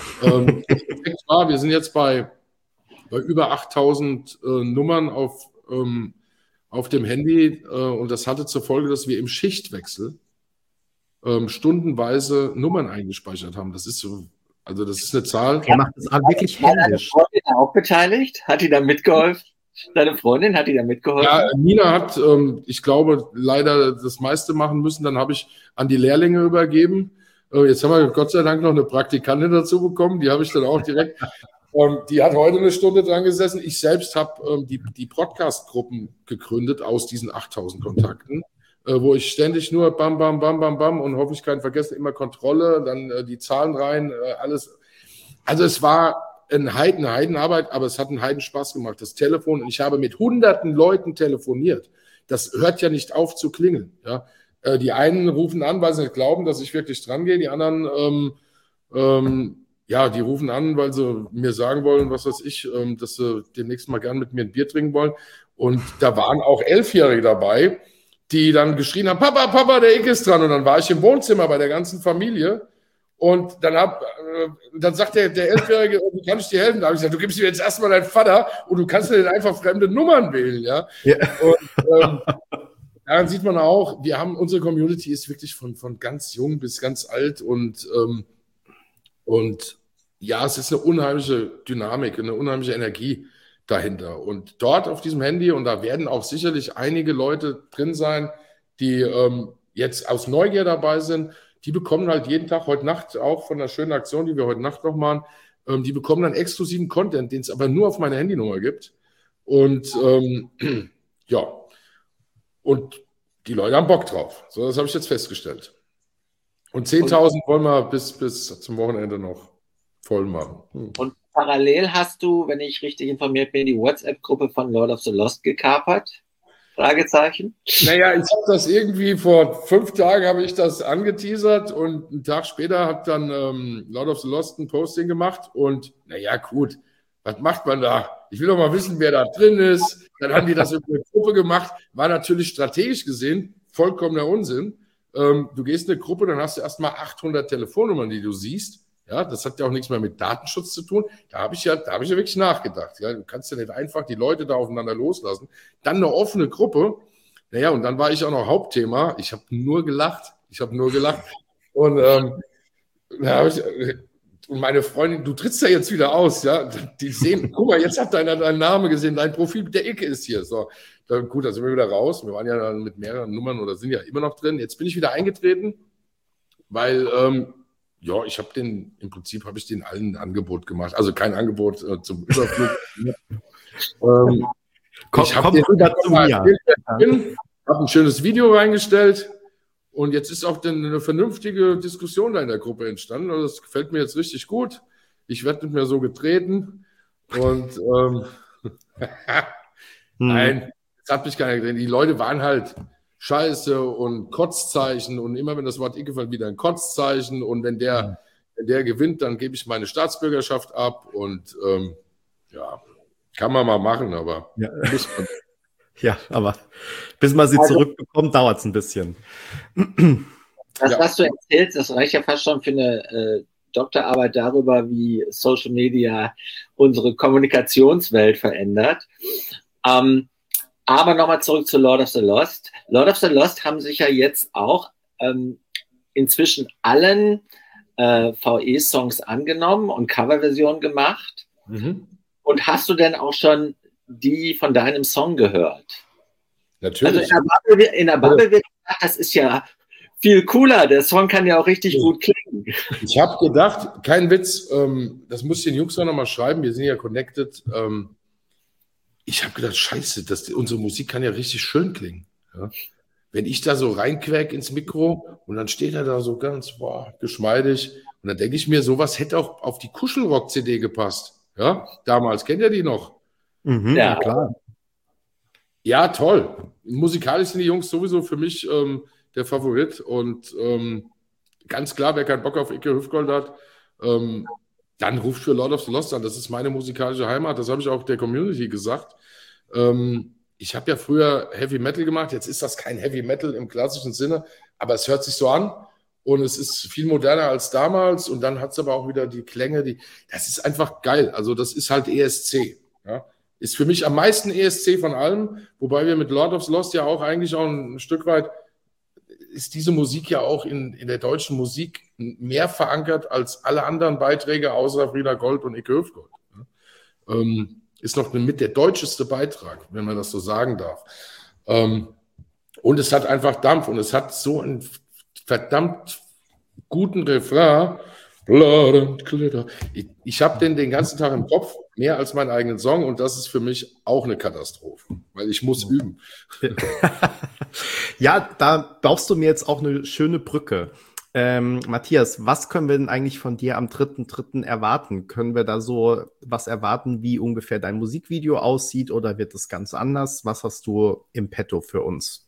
S1: Wir sind jetzt bei über 8000 Nummern auf dem Handy und das hatte zur Folge, dass wir im Schichtwechsel stundenweise Nummern eingespeichert haben. Das ist so, also das ist eine Zahl.
S2: Er macht das wirklich händisch.
S3: Hat deine Freundin auch beteiligt? Hat die da mitgeholfen? Deine Freundin, hat die da mitgeholfen?
S1: Ja, Nina hat, ich glaube, leider das meiste machen müssen. Dann habe ich an die Lehrlinge übergeben. Jetzt haben wir Gott sei Dank noch eine Praktikantin dazu bekommen. Die habe ich dann auch direkt... Die hat heute eine Stunde dran gesessen. Ich selbst habe die Podcast-Gruppen gegründet aus diesen 8000 Kontakten, wo ich ständig nur bam, bam, bam, bam, bam und hoffentlich keinen vergessen, immer Kontrolle, dann die Zahlen rein, alles. Also es war eine Heidenarbeit, aber es hat einen Heidenspaß gemacht. Das Telefon, und ich habe mit hunderten Leuten telefoniert. Das hört ja nicht auf zu klingeln. Ja? Die einen rufen an, weil sie nicht glauben, dass ich wirklich dran gehe. Die anderen ja, die rufen an, weil sie mir sagen wollen, was weiß ich, dass sie demnächst mal gern mit mir ein Bier trinken wollen. Und da waren auch 11-Jährige dabei, die dann geschrien haben, Papa, Papa, der Icke ist dran. Und dann war ich im Wohnzimmer bei der ganzen Familie. Und dann sagt der 11-Jährige, wie kann ich dir helfen? Da habe ich gesagt, du gibst mir jetzt erstmal deinen Vater und du kannst dir einfach fremde Nummern wählen. Ja? Ja. Und daran sieht man auch, unsere Community ist wirklich von ganz jung bis ganz alt und ja, es ist eine unheimliche Dynamik, eine unheimliche Energie dahinter. Und dort auf diesem Handy, und da werden auch sicherlich einige Leute drin sein, die jetzt aus Neugier dabei sind, die bekommen halt jeden Tag, heute Nacht auch von der schönen Aktion, die wir heute Nacht noch machen, die bekommen dann exklusiven Content, den es aber nur auf meine Handynummer gibt. Und ja, und die Leute haben Bock drauf. So, das habe ich jetzt festgestellt. Und 10.000 wollen wir bis zum Wochenende noch voll machen.
S3: Und parallel hast du, wenn ich richtig informiert bin, die WhatsApp-Gruppe von Lord of the Lost gekapert? Fragezeichen.
S1: Naja, ich habe das irgendwie vor 5 Tagen habe ich das angeteasert und einen Tag später hat dann Lord of the Lost ein Posting gemacht und naja, gut, was macht man da? Ich will doch mal wissen, wer da drin ist. Dann haben die das in eine Gruppe gemacht, war natürlich strategisch gesehen vollkommener Unsinn. Du gehst in eine Gruppe, dann hast du erstmal 800 Telefonnummern, die du siehst. Ja, das hat ja auch nichts mehr mit Datenschutz zu tun. Da habe ich ja wirklich nachgedacht. Ja, du kannst ja nicht einfach die Leute da aufeinander loslassen. Dann eine offene Gruppe. Naja, und dann war ich auch noch Hauptthema. Ich habe nur gelacht. Und und meine Freundin, du trittst ja jetzt wieder aus, ja. Die sehen, guck mal, jetzt hat deiner deinen Namen gesehen, dein Profil, der Icke ist hier. So, dann, gut, da sind wir wieder raus. Wir waren ja dann mit mehreren Nummern oder sind ja immer noch drin. Jetzt bin ich wieder eingetreten, weil ja, im Prinzip habe ich denen allen ein Angebot gemacht. Also kein Angebot zum Überflug. Ich habe ein schönes Video reingestellt und jetzt ist auch eine vernünftige Diskussion da in der Gruppe entstanden. Also das gefällt mir jetzt richtig gut. Ich werde nicht mehr so getreten und nein, das hat mich keiner getreten. Die Leute waren halt Scheiße und Kotzzeichen und immer wenn das Wort Icke fällt, wieder ein Kotzzeichen und wenn der gewinnt, dann gebe ich meine Staatsbürgerschaft ab und ja, kann man mal machen, aber muss man.
S2: Ja, aber bis man sie zurückbekommt, dauert es ein bisschen.
S3: Das, was du erzählst, das reicht ja fast schon für eine Doktorarbeit darüber, wie Social Media unsere Kommunikationswelt verändert. Aber nochmal zurück zu Lord of the Lost. Lord of the Lost haben sich ja jetzt auch inzwischen allen VE-Songs angenommen und Coverversionen gemacht. Mhm. Und hast du denn auch schon die von deinem Song gehört?
S1: Natürlich.
S3: Also in der Bubble wird gesagt, das ist ja viel cooler. Der Song kann ja auch richtig gut klingen.
S1: Ich habe gedacht, kein Witz, das muss ich den Jungs auch noch mal schreiben, wir sind ja connected. Ich habe gedacht, scheiße, unsere Musik kann ja richtig schön klingen. Ja? Wenn ich da so reinquäk ins Mikro und dann steht er da so ganz geschmeidig und dann denke ich mir, sowas hätte auch auf die Kuschelrock-CD gepasst. Ja, damals, kennt ihr die noch?
S2: Ja, klar.
S1: Ja, toll. Musikalisch sind die Jungs sowieso für mich der Favorit und ganz klar, wer keinen Bock auf Icke Hüftgold hat, dann ruft für Lord of the Lost an. Das ist meine musikalische Heimat. Das habe ich auch der Community gesagt. Ich habe ja früher Heavy Metal gemacht. Jetzt ist das kein Heavy Metal im klassischen Sinne, aber es hört sich so an und es ist viel moderner als damals. Und dann hat es aber auch wieder die Klänge. Das ist einfach geil. Also das ist halt ESC. Ja? Ist für mich am meisten ESC von allem, wobei wir mit Lord of the Lost ja auch eigentlich auch ein Stück weit ist diese Musik ja auch in der deutschen Musik mehr verankert als alle anderen Beiträge außer Frieda Gold und Icke Hüftgold. Ist noch mit der deutscheste Beitrag, wenn man das so sagen darf. Und es hat einfach Dampf und es hat so einen verdammt guten Refrain. Blood and Glitter. Ich habe den ganzen Tag im Kopf, mehr als meinen eigenen Song und das ist für mich auch eine Katastrophe, weil ich muss üben.
S2: Ja, da baust du mir jetzt auch eine schöne Brücke. Matthias, was können wir denn eigentlich von dir am 3.3. erwarten? Können wir da so was erwarten, wie ungefähr dein Musikvideo aussieht oder wird es ganz anders? Was hast du im Petto für uns?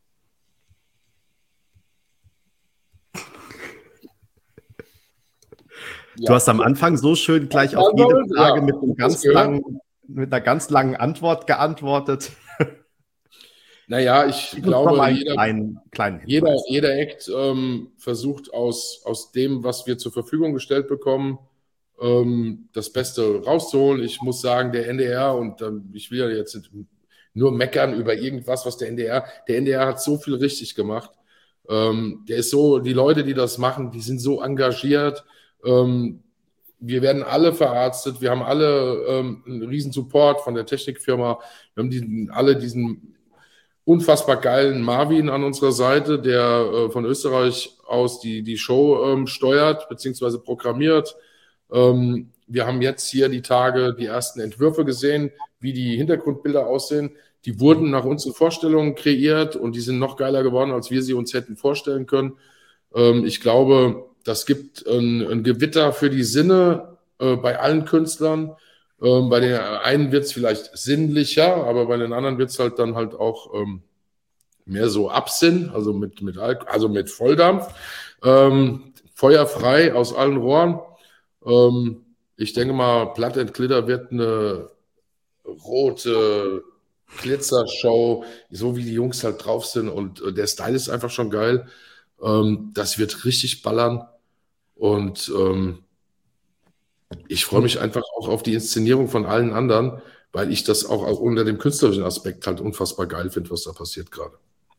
S2: Du hast am Anfang so schön gleich auf jede Frage mit einer ganz langen Antwort geantwortet.
S1: Naja, ich glaube, jeder Act versucht aus dem, was wir zur Verfügung gestellt bekommen, das Beste rauszuholen. Ich muss sagen, der NDR, und ich will ja jetzt nur meckern über irgendwas, was der NDR hat so viel richtig gemacht. Der ist so, die Leute, die das machen, die sind so engagiert. Wir werden alle verarztet, wir haben alle einen riesen Support von der Technikfirma, wir haben alle diesen unfassbar geilen Marvin an unserer Seite, der von Österreich aus die Show steuert bzw. programmiert. Wir haben jetzt hier die Tage die ersten Entwürfe gesehen, wie die Hintergrundbilder aussehen. Die wurden nach unseren Vorstellungen kreiert und die sind noch geiler geworden, als wir sie uns hätten vorstellen können. Ich glaube, das gibt ein Gewitter für die Sinne bei allen Künstlern. Bei den einen wird es vielleicht sinnlicher, aber bei den anderen wird es halt dann halt auch mehr so Absinn, also mit Volldampf. Feuerfrei aus allen Rohren. Ich denke mal, Blood and Glitter wird eine rote Glitzershow, so wie die Jungs halt drauf sind und der Style ist einfach schon geil. Das wird richtig ballern und ich freue mich einfach auch auf die Inszenierung von allen anderen, weil ich das auch unter dem künstlerischen Aspekt halt unfassbar geil finde, was da passiert gerade.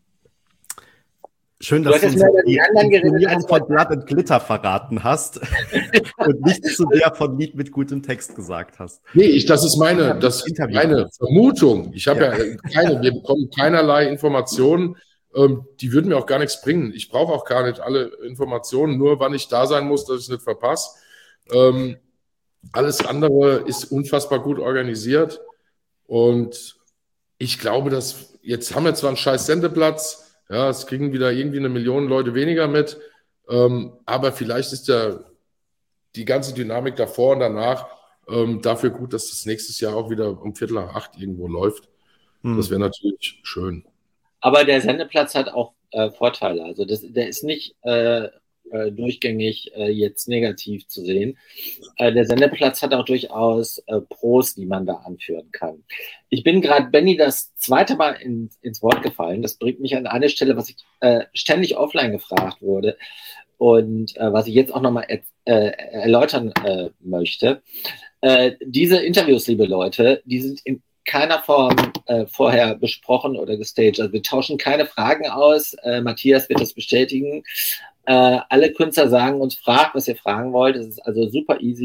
S2: Schön, dass du uns die Inszenierung von Blood and Glitter verraten hast und nichts zu der von Lied mit gutem Text gesagt hast.
S1: Nee, das ist meine Vermutung. Ich habe wir bekommen keinerlei Informationen. Die würden mir auch gar nichts bringen. Ich brauche auch gar nicht alle Informationen, nur wann ich da sein muss, dass ich es nicht verpasse. Alles andere ist unfassbar gut organisiert und ich glaube, dass jetzt haben wir zwar einen scheiß Sendeplatz, ja, es kriegen wieder irgendwie 1 Million Leute weniger mit, aber vielleicht ist die ganze Dynamik davor und danach dafür gut, dass das nächstes Jahr auch wieder um 7:45 irgendwo läuft. Das wäre natürlich schön.
S3: Aber der Sendeplatz hat auch Vorteile. Also der ist nicht durchgängig jetzt negativ zu sehen. Der Sendeplatz hat auch durchaus Pros, die man da anführen kann. Ich bin gerade Benny das zweite Mal ins Wort gefallen. Das bringt mich an eine Stelle, was ich ständig offline gefragt wurde und was ich jetzt auch nochmal erläutern möchte. Diese Interviews, liebe Leute, die sind in keiner Form vorher besprochen oder gestaged. Also wir tauschen keine Fragen aus. Matthias wird das bestätigen. Alle Künstler sagen uns, fragt, was ihr fragen wollt. Es ist also super easy.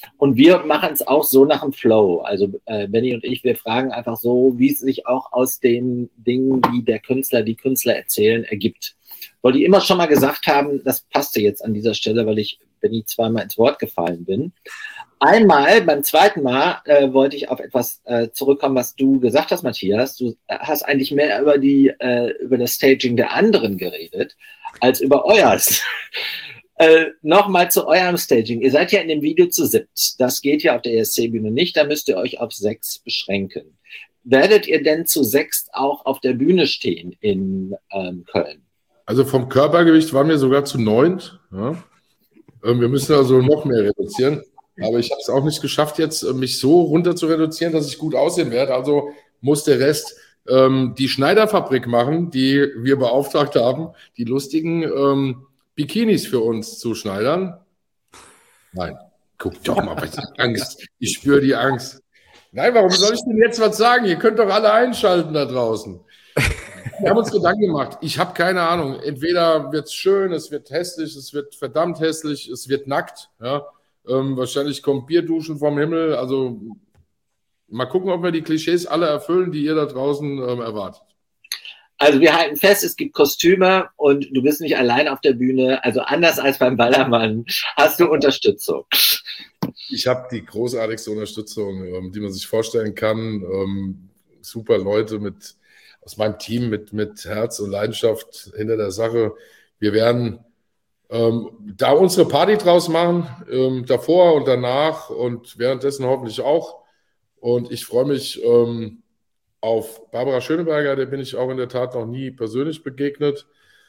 S3: Und wir machen es auch so nach dem Flow. Also Benny und ich, wir fragen einfach so, wie es sich auch aus den Dingen, die die Künstler erzählen, ergibt. Wollte ich immer schon mal gesagt haben, das passte jetzt an dieser Stelle, weil ich Benny zweimal ins Wort gefallen bin. Einmal, beim zweiten Mal, wollte ich auf etwas zurückkommen, was du gesagt hast, Matthias. Du hast eigentlich mehr über das Staging der anderen geredet, als über euers. Nochmal zu eurem Staging. Ihr seid ja in dem Video zu 7. Das geht ja auf der ESC-Bühne nicht, da müsst ihr euch auf 6 beschränken. Werdet ihr denn zu 6 auch auf der Bühne stehen in Köln?
S1: Also vom Körpergewicht waren wir sogar zu 9. Ja. Wir müssen also noch mehr reduzieren. Aber ich habe es auch nicht geschafft, jetzt mich so runter zu reduzieren, dass ich gut aussehen werde. Also muss der Rest die Schneiderfabrik machen, die wir beauftragt haben, die lustigen Bikinis für uns zu schneidern. Nein, guck doch mal, was ich Angst. Ich spüre die Angst. Nein, warum soll ich denn jetzt was sagen? Ihr könnt doch alle einschalten da draußen. Wir haben uns Gedanken gemacht. Ich habe keine Ahnung. Entweder wird es schön, es wird hässlich, es wird verdammt hässlich, es wird nackt. Ja. Wahrscheinlich kommt Bierduschen vom Himmel. Also mal gucken, ob wir die Klischees alle erfüllen, die ihr da draußen erwartet.
S3: Also wir halten fest, es gibt Kostüme und du bist nicht allein auf der Bühne. Also anders als beim Ballermann hast du Unterstützung.
S1: Ich habe die großartigste Unterstützung, die man sich vorstellen kann. Super Leute aus meinem Team mit Herz und Leidenschaft hinter der Sache. Wir werden da unsere Party draus machen, davor und danach und währenddessen hoffentlich auch. Und ich freue mich auf Barbara Schöneberger, der bin ich auch in der Tat noch nie persönlich begegnet.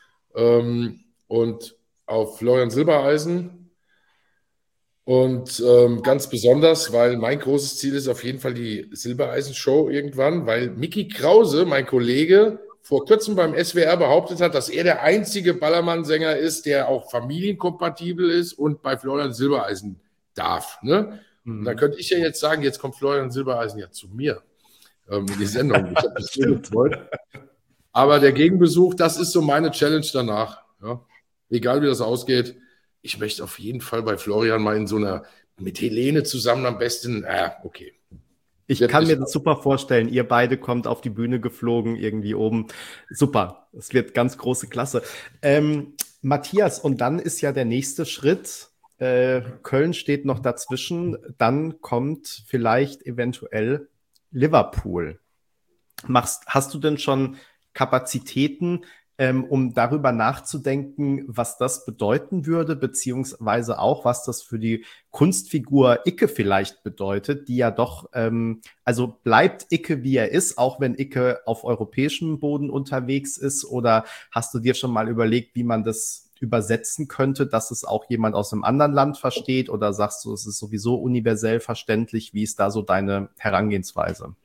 S1: Und auf Florian Silbereisen. Und ganz besonders, weil mein großes Ziel ist auf jeden Fall die Silbereisen-Show irgendwann, weil Micky Krause, mein Kollege, vor kurzem beim SWR behauptet hat, dass er der einzige Ballermann-Sänger ist, der auch familienkompatibel ist und bei Florian Silbereisen darf. Ne? Und da könnte ich ja jetzt sagen, jetzt kommt Florian Silbereisen ja zu mir in die Sendung. Ich habe mich sehr gefreut. Aber der Gegenbesuch, das ist so meine Challenge danach. Ja? Egal wie das ausgeht, ich möchte auf jeden Fall bei Florian mal in so einer, mit Helene zusammen am besten, okay.
S2: Ich kann mir das super vorstellen. Ihr beide kommt auf die Bühne geflogen, irgendwie oben. Super. Es wird ganz große Klasse. Matthias, und dann ist ja der nächste Schritt. Köln steht noch dazwischen. Dann kommt vielleicht eventuell Liverpool. Hast du denn schon Kapazitäten, um darüber nachzudenken, was das bedeuten würde, beziehungsweise auch, was das für die Kunstfigur Icke vielleicht bedeutet, die ja doch, also bleibt Icke, wie er ist, auch wenn Icke auf europäischem Boden unterwegs ist, oder hast du dir schon mal überlegt, wie man das übersetzen könnte, dass es auch jemand aus einem anderen Land versteht, oder sagst du, es ist sowieso universell verständlich? Wie ist da so deine Herangehensweise?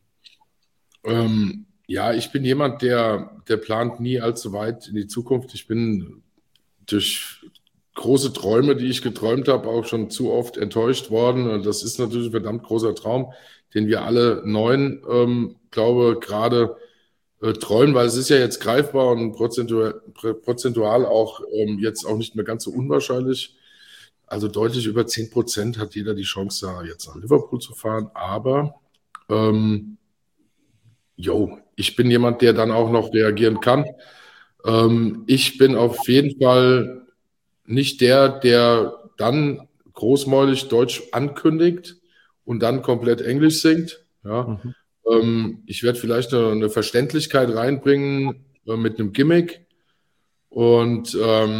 S1: Ja, ich bin jemand, der plant nie allzu weit in die Zukunft. Ich bin durch große Träume, die ich geträumt habe, auch schon zu oft enttäuscht worden. Und das ist natürlich ein verdammt großer Traum, den wir alle Neuen, glaube gerade träumen, weil es ist ja jetzt greifbar und prozentual auch jetzt auch nicht mehr ganz so unwahrscheinlich. Also deutlich über 10% hat jeder die Chance, da jetzt nach Liverpool zu fahren. Aber ich bin jemand, der dann auch noch reagieren kann. Ich bin auf jeden Fall nicht der dann großmäulig Deutsch ankündigt und dann komplett Englisch singt. Ja. Ich werde vielleicht eine Verständlichkeit reinbringen mit einem Gimmick. Und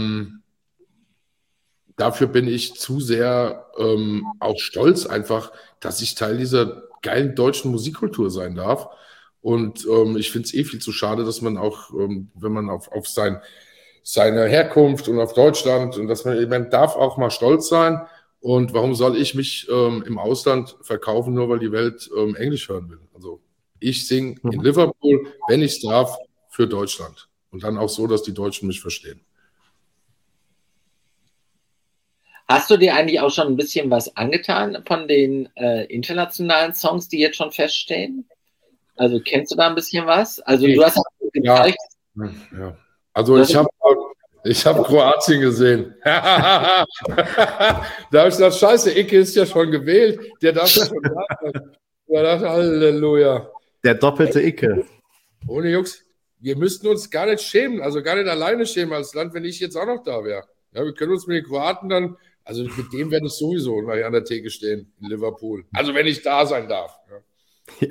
S1: dafür bin ich zu sehr auch stolz einfach, dass ich Teil dieser geilen deutschen Musikkultur sein darf. Und ich finde es viel zu schade, dass man auch, wenn man auf seine Herkunft und auf Deutschland, und dass man darf auch mal stolz sein. Und warum soll ich mich im Ausland verkaufen, nur weil die Welt Englisch hören will? Also ich singe in Liverpool, wenn ich es darf, für Deutschland. Und dann auch so, dass die Deutschen mich verstehen.
S3: Hast du dir eigentlich auch schon ein bisschen was angetan von den internationalen Songs, die jetzt schon feststehen? Also kennst du da ein bisschen was? Also du hast auch gezeigt.
S1: Ja. Also ich habe Ich habe Kroatien gesehen. Da habe ich gesagt, scheiße, Icke ist ja schon gewählt. Der darf ja schon da sein. Da dachte, Halleluja.
S2: Der doppelte Icke.
S1: Ohne Jungs, wir müssten uns gar nicht schämen, also gar nicht alleine schämen als Land, wenn ich jetzt auch noch da wäre. Ja, wir können uns mit den Kroaten dann, also mit dem werde ich sowieso mal hier an der Theke stehen in Liverpool. Also wenn ich da sein darf. Ja.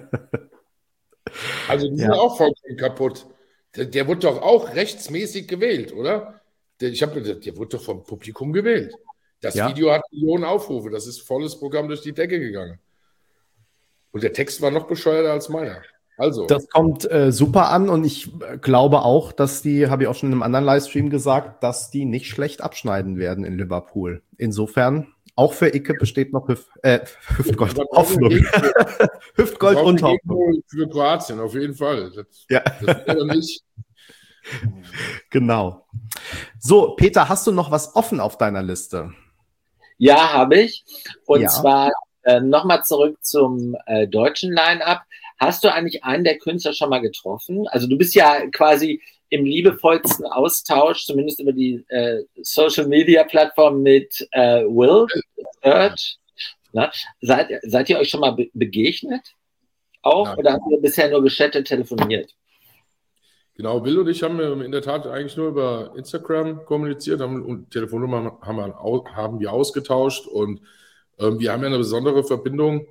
S1: Also die sind auch vollkommen kaputt. Der wurde doch auch rechtsmäßig gewählt, oder? Der wurde doch vom Publikum gewählt. Das Video hat Millionen Aufrufe. Das ist volles Programm durch die Decke gegangen. Und der Text war noch bescheuerter als meiner. Also.
S2: Das kommt super an und ich glaube auch, dass die, habe ich auch schon in einem anderen Livestream gesagt, dass die nicht schlecht abschneiden werden in Liverpool. Insofern, auch für Icke besteht noch Hüftgold. Hoffnung. Hüftgold und Hoffnung.
S1: Für Kroatien, auf jeden Fall. Das wäre nicht.
S2: Genau. So, Peter, hast du noch was offen auf deiner Liste?
S3: Ja, habe ich. Und zwar nochmal zurück zum deutschen Line-Up. Hast du eigentlich einen der Künstler schon mal getroffen? Also du bist ja quasi im liebevollsten Austausch, zumindest über die Social-Media-Plattform mit Will Search. Seid ihr euch schon mal begegnet? Auch? Nein. Oder habt ihr bisher nur gechattet, telefoniert?
S1: Genau, Will und ich haben in der Tat eigentlich nur über Instagram kommuniziert und Telefonnummer haben wir ausgetauscht und wir haben ja eine besondere Verbindung.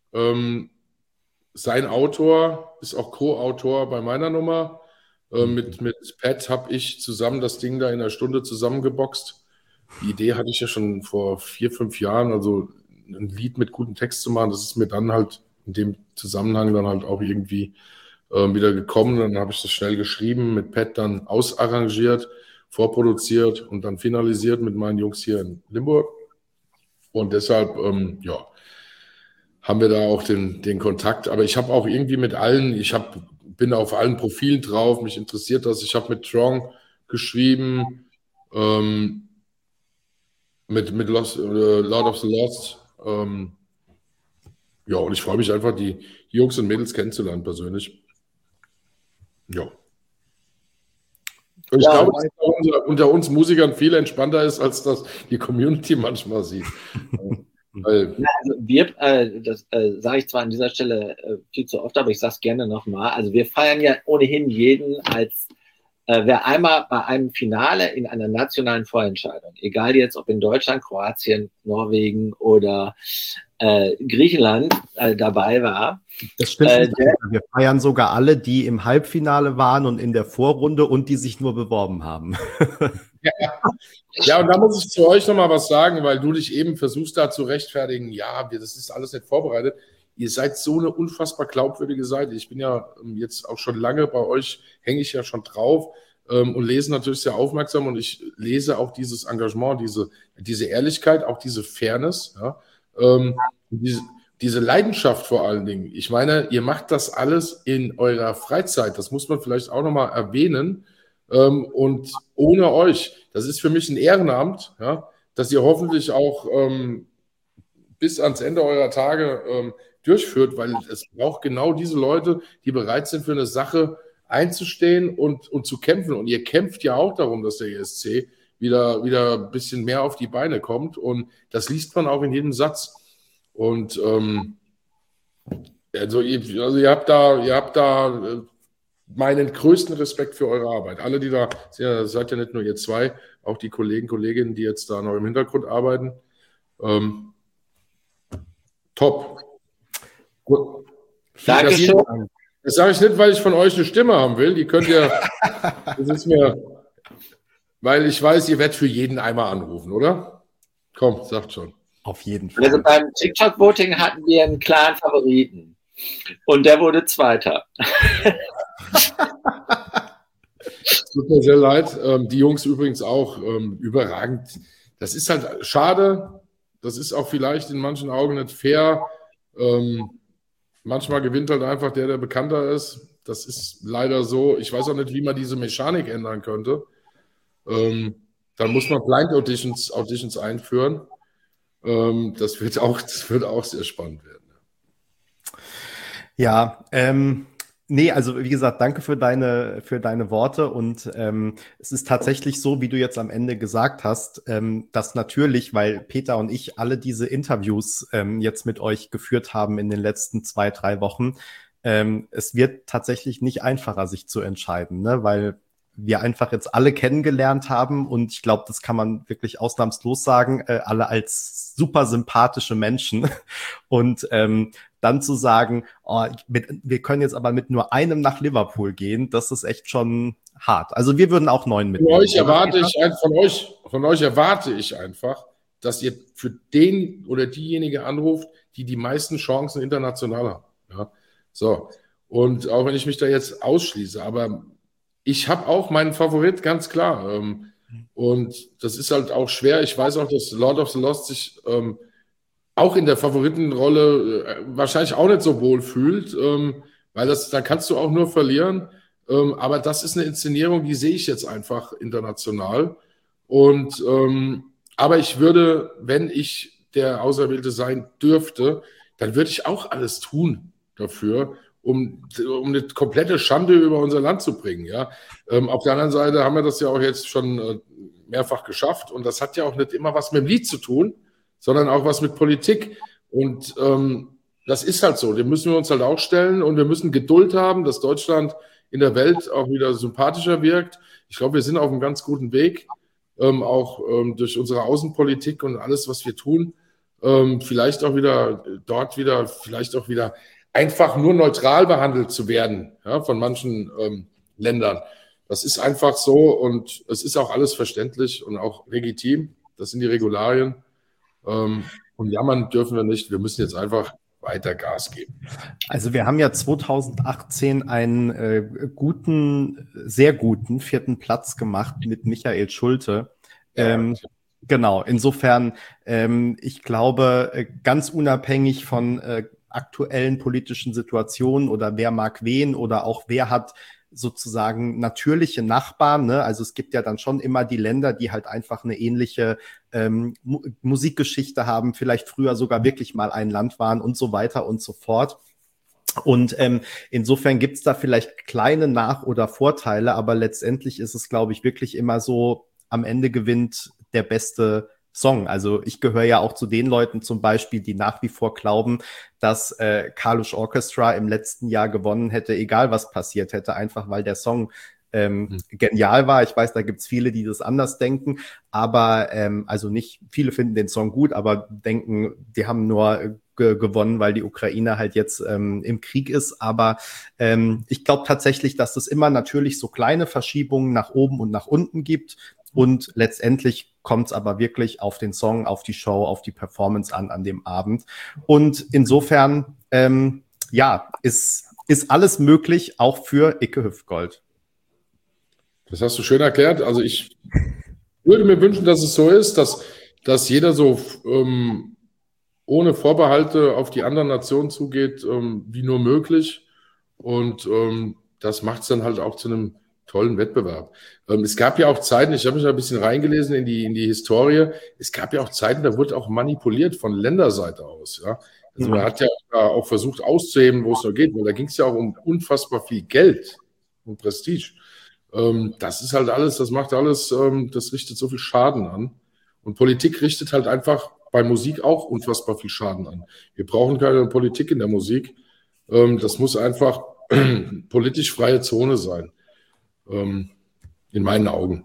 S1: Sein Autor ist auch Co-Autor bei meiner Nummer. Mit Pat habe ich zusammen das Ding da in einer Stunde zusammengeboxt. Die Idee hatte ich ja schon vor 4, 5 Jahren, also ein Lied mit gutem Text zu machen. Das ist mir dann halt in dem Zusammenhang dann halt auch irgendwie wieder gekommen. Dann habe ich das schnell geschrieben, mit Pat dann ausarrangiert, vorproduziert und dann finalisiert mit meinen Jungs hier in Limburg. Und deshalb, haben wir da auch den Kontakt. Aber ich habe auch irgendwie mit allen, bin auf allen Profilen drauf, mich interessiert das. Ich habe mit Trong geschrieben, mit Lord of the Lost. Und ich freue mich einfach, die Jungs und Mädels kennenzulernen persönlich. Ja. Und ich glaube, dass unter uns Musikern viel entspannter ist, als das die Community manchmal sieht.
S3: Das sage ich zwar an dieser Stelle viel zu oft, aber ich sage es gerne nochmal. Also wir feiern ja ohnehin jeden als wer einmal bei einem Finale in einer nationalen Vorentscheidung, egal jetzt ob in Deutschland, Kroatien, Norwegen oder Griechenland dabei war.
S2: Das stimmt. Wir feiern sogar alle, die im Halbfinale waren und in der Vorrunde und die sich nur beworben haben.
S1: Ja, und da muss ich zu euch nochmal was sagen, weil du dich eben versuchst da zu rechtfertigen, das ist alles nicht vorbereitet. Ihr seid so eine unfassbar glaubwürdige Seite. Ich bin ja jetzt auch schon lange bei euch, hänge ich ja schon drauf und lese natürlich sehr aufmerksam und ich lese auch dieses Engagement, diese Ehrlichkeit, auch diese Fairness, diese Leidenschaft vor allen Dingen. Ich meine, ihr macht das alles in eurer Freizeit. Das muss man vielleicht auch nochmal erwähnen. Und ohne euch, das ist für mich ein Ehrenamt, dass ihr hoffentlich auch bis ans Ende eurer Tage durchführt, weil es braucht genau diese Leute, die bereit sind, für eine Sache einzustehen und zu kämpfen. Und ihr kämpft ja auch darum, dass der ESC wieder ein bisschen mehr auf die Beine kommt. Und das liest man auch in jedem Satz. Und ihr habt da meinen größten Respekt für eure Arbeit. Alle, die da, seid ja nicht nur ihr zwei, auch die Kolleginnen, die jetzt da noch im Hintergrund arbeiten. Top. Gut.
S3: Dankeschön.
S1: Das sage ich nicht, weil ich von euch eine Stimme haben will. Die könnt ihr, das ist mir, weil ich weiß, ihr werdet für jeden einmal anrufen, oder? Komm, sagt schon.
S2: Auf jeden Fall.
S3: Also beim TikTok-Voting hatten wir einen klaren Favoriten. Und der wurde Zweiter.
S1: Tut mir sehr leid. Die Jungs übrigens auch überragend. Das ist halt schade. Das ist auch vielleicht in manchen Augen nicht fair. Manchmal gewinnt halt einfach der bekannter ist. Das ist leider so. Ich weiß auch nicht, wie man diese Mechanik ändern könnte. Dann muss man Blind Auditions einführen. Das wird auch sehr spannend werden.
S2: Ja, Nee, also wie gesagt, danke für deine Worte und es ist tatsächlich so, wie du jetzt am Ende gesagt hast, dass natürlich, weil Peter und ich alle diese Interviews jetzt mit euch geführt haben in den letzten 2, 3 Wochen, es wird tatsächlich nicht einfacher, sich zu entscheiden, ne? Weil wir einfach jetzt alle kennengelernt haben und ich glaube, das kann man wirklich ausnahmslos sagen, alle als super sympathische Menschen und dann zu sagen, oh, wir können jetzt aber mit nur einem nach Liverpool gehen, das ist echt schon hart. Also wir würden auch 9 mitnehmen.
S1: Von euch erwarte ich einfach, dass ihr für den oder diejenige anruft, die meisten Chancen international haben. Ja? So. Und auch wenn ich mich da jetzt ausschließe, aber ich habe auch meinen Favorit, ganz klar. Und das ist halt auch schwer. Ich weiß auch, dass Lord of the Lost sich auch in der Favoritenrolle wahrscheinlich auch nicht so wohl fühlt, weil da kannst du auch nur verlieren. Aber das ist eine Inszenierung, die sehe ich jetzt einfach international. Und aber ich würde, wenn ich der Auserwählte sein dürfte, dann würde ich auch alles tun dafür, um eine komplette Schande über unser Land zu bringen. Ja? Auf der anderen Seite haben wir das ja auch jetzt schon mehrfach geschafft. Und das hat ja auch nicht immer was mit dem Lied zu tun, sondern auch was mit Politik. Und das ist halt so. Dem müssen wir uns halt auch stellen und wir müssen Geduld haben, dass Deutschland in der Welt auch wieder sympathischer wirkt. Ich glaube, wir sind auf einem ganz guten Weg, auch durch unsere Außenpolitik und alles, was wir tun. Vielleicht auch wieder vielleicht auch wieder einfach nur neutral behandelt zu werden, ja, von manchen Ländern. Das ist einfach so und es ist auch alles verständlich und auch legitim. Das sind die Regularien. Und jammern dürfen wir nicht. Wir müssen jetzt einfach weiter Gas geben.
S2: Also wir haben ja 2018 einen sehr guten 4. Platz gemacht mit Michael Schulte. Genau, insofern, ich glaube, ganz unabhängig von aktuellen politischen Situationen oder wer mag wen oder auch wer hat sozusagen natürliche Nachbarn, ne? Also es gibt ja dann schon immer die Länder, die halt einfach eine ähnliche Musikgeschichte haben, vielleicht früher sogar wirklich mal ein Land waren und so weiter und so fort. Und insofern gibt's da vielleicht kleine oder Vorteile, aber letztendlich ist es, glaube ich, wirklich immer so, am Ende gewinnt der beste Song. Also ich gehöre ja auch zu den Leuten zum Beispiel, die nach wie vor glauben, dass Kalush Orchestra im letzten Jahr gewonnen hätte, egal was passiert hätte, einfach weil der Song genial war. Ich weiß, da gibt's viele, die das anders denken, aber also nicht, viele finden den Song gut, aber denken, die haben nur gewonnen, weil die Ukraine halt jetzt im Krieg ist. Aber ich glaube tatsächlich, dass es immer natürlich so kleine Verschiebungen nach oben und nach unten gibt. Und letztendlich kommt es aber wirklich auf den Song, auf die Show, auf die Performance an dem Abend. Und insofern, ja, ist alles möglich, auch für Icke Hüftgold.
S1: Das hast du schön erklärt. Also ich würde mir wünschen, dass es so ist, dass jeder so ohne Vorbehalte auf die anderen Nationen zugeht, wie nur möglich. Und das macht es dann halt auch zu einem tollen Wettbewerb. Es gab ja auch Zeiten, ich habe mich da ein bisschen reingelesen in die Historie, es gab ja auch Zeiten, da wurde auch manipuliert von Länderseite aus. Ja? Also man hat ja auch versucht auszuheben, wo es noch geht, weil da ging es ja auch um unfassbar viel Geld und Prestige. Das ist halt alles, das macht alles, das richtet so viel Schaden an. Und Politik richtet halt einfach bei Musik auch unfassbar viel Schaden an. Wir brauchen keine Politik in der Musik. Das muss einfach politisch freie Zone sein. In meinen Augen.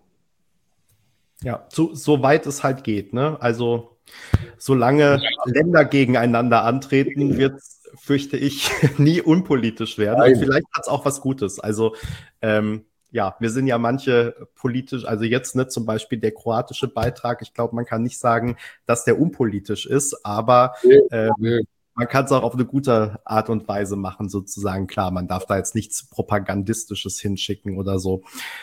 S2: Ja, so weit es halt geht, ne? Also, solange Länder gegeneinander antreten, wird es, fürchte ich, nie unpolitisch werden. Und vielleicht hat es auch was Gutes. Also, ja, wir sind ja manche politisch, also jetzt, ne, zum Beispiel der kroatische Beitrag, ich glaube, man kann nicht sagen, dass der unpolitisch ist, aber man kann es auch auf eine gute Art und Weise machen, sozusagen. Klar, man darf da jetzt nichts Propagandistisches hinschicken oder so.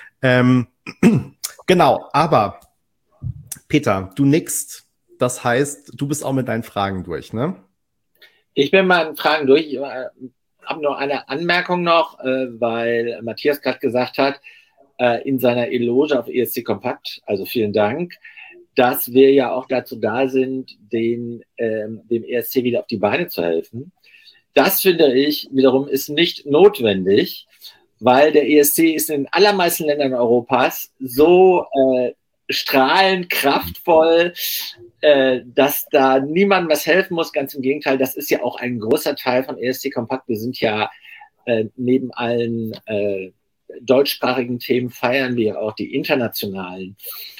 S2: Genau, aber Peter, du nickst. Das heißt, du bist auch mit deinen Fragen durch, ne?
S3: Ich bin mit meinen Fragen durch. Ich habe noch eine Anmerkung noch, weil Matthias gerade gesagt hat, in seiner Eloge auf ESC Kompakt, also vielen Dank, dass wir ja auch dazu da sind, dem ESC wieder auf die Beine zu helfen. Das finde ich wiederum ist nicht notwendig, weil der ESC ist in den allermeisten Ländern Europas so strahlend kraftvoll, dass da niemandem was helfen muss. Ganz im Gegenteil, das ist ja auch ein großer Teil von ESC Kompakt. Wir sind ja neben allen deutschsprachigen Themen feiern wir auch die internationalen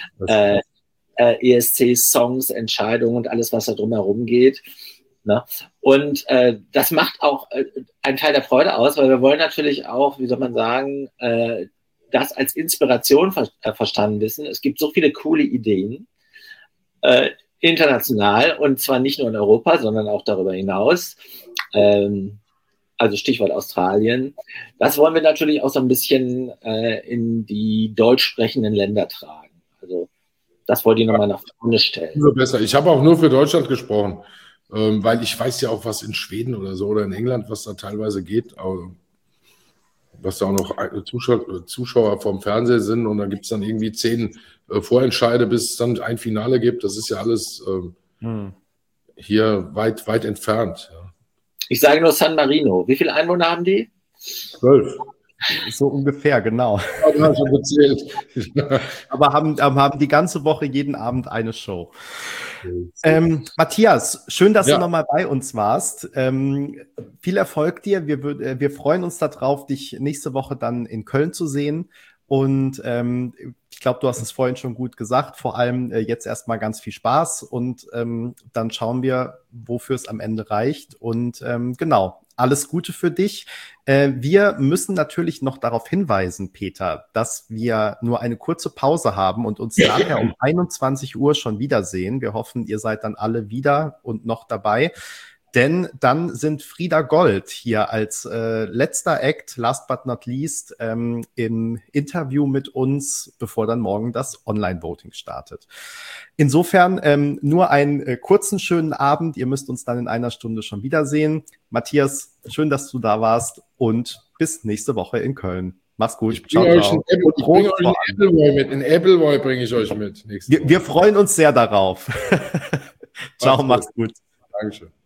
S3: ESC-Songs, Entscheidungen und alles, was da drumherum geht. Ne? Und das macht auch einen Teil der Freude aus, weil wir wollen natürlich auch, wie soll man sagen, das als Inspiration verstanden wissen. Es gibt so viele coole Ideen, international, und zwar nicht nur in Europa, sondern auch darüber hinaus. Also Stichwort Australien. Das wollen wir natürlich auch so ein bisschen in die deutsch sprechenden Länder tragen. Also das wollte ich nochmal nach vorne stellen.
S1: Besser. Ich habe auch nur für Deutschland gesprochen, weil ich weiß ja auch, was in Schweden oder so oder in England, was da teilweise geht, was da auch noch Zuschauer vom Fernseher sind, und da gibt es dann irgendwie 10 Vorentscheide, bis es dann ein Finale gibt. Das ist ja alles hier weit, weit entfernt. Ja.
S3: Ich sage nur San Marino. Wie viele Einwohner haben die?
S1: 12.
S2: So ungefähr, genau.
S1: Ja, schon gezählt.
S2: Aber haben die ganze Woche jeden Abend eine Show. Matthias, schön, dass du nochmal bei uns warst. Viel Erfolg dir. Wir freuen uns darauf, dich nächste Woche dann in Köln zu sehen. Und ich glaube, du hast es vorhin schon gut gesagt. Vor allem jetzt erstmal ganz viel Spaß, und dann schauen wir, wofür es am Ende reicht. Und genau, alles Gute für dich. Wir müssen natürlich noch darauf hinweisen, Peter, dass wir nur eine kurze Pause haben und uns nachher um 21 Uhr schon wiedersehen. Wir hoffen, ihr seid dann alle wieder und noch dabei. Denn dann sind Frieda Gold hier als letzter Act, last but not least, im Interview mit uns, bevor dann morgen das Online-Voting startet. Insofern nur einen kurzen, schönen Abend. Ihr müsst uns dann in einer Stunde schon wiedersehen. Matthias, schön, dass du da warst, und bis nächste Woche in Köln. Mach's gut.
S1: Ich bringe euch einen Appleboy mit. Einen Appleboy bringe ich euch mit.
S2: Wir freuen uns sehr darauf. Ciao, macht's gut.
S1: Dankeschön.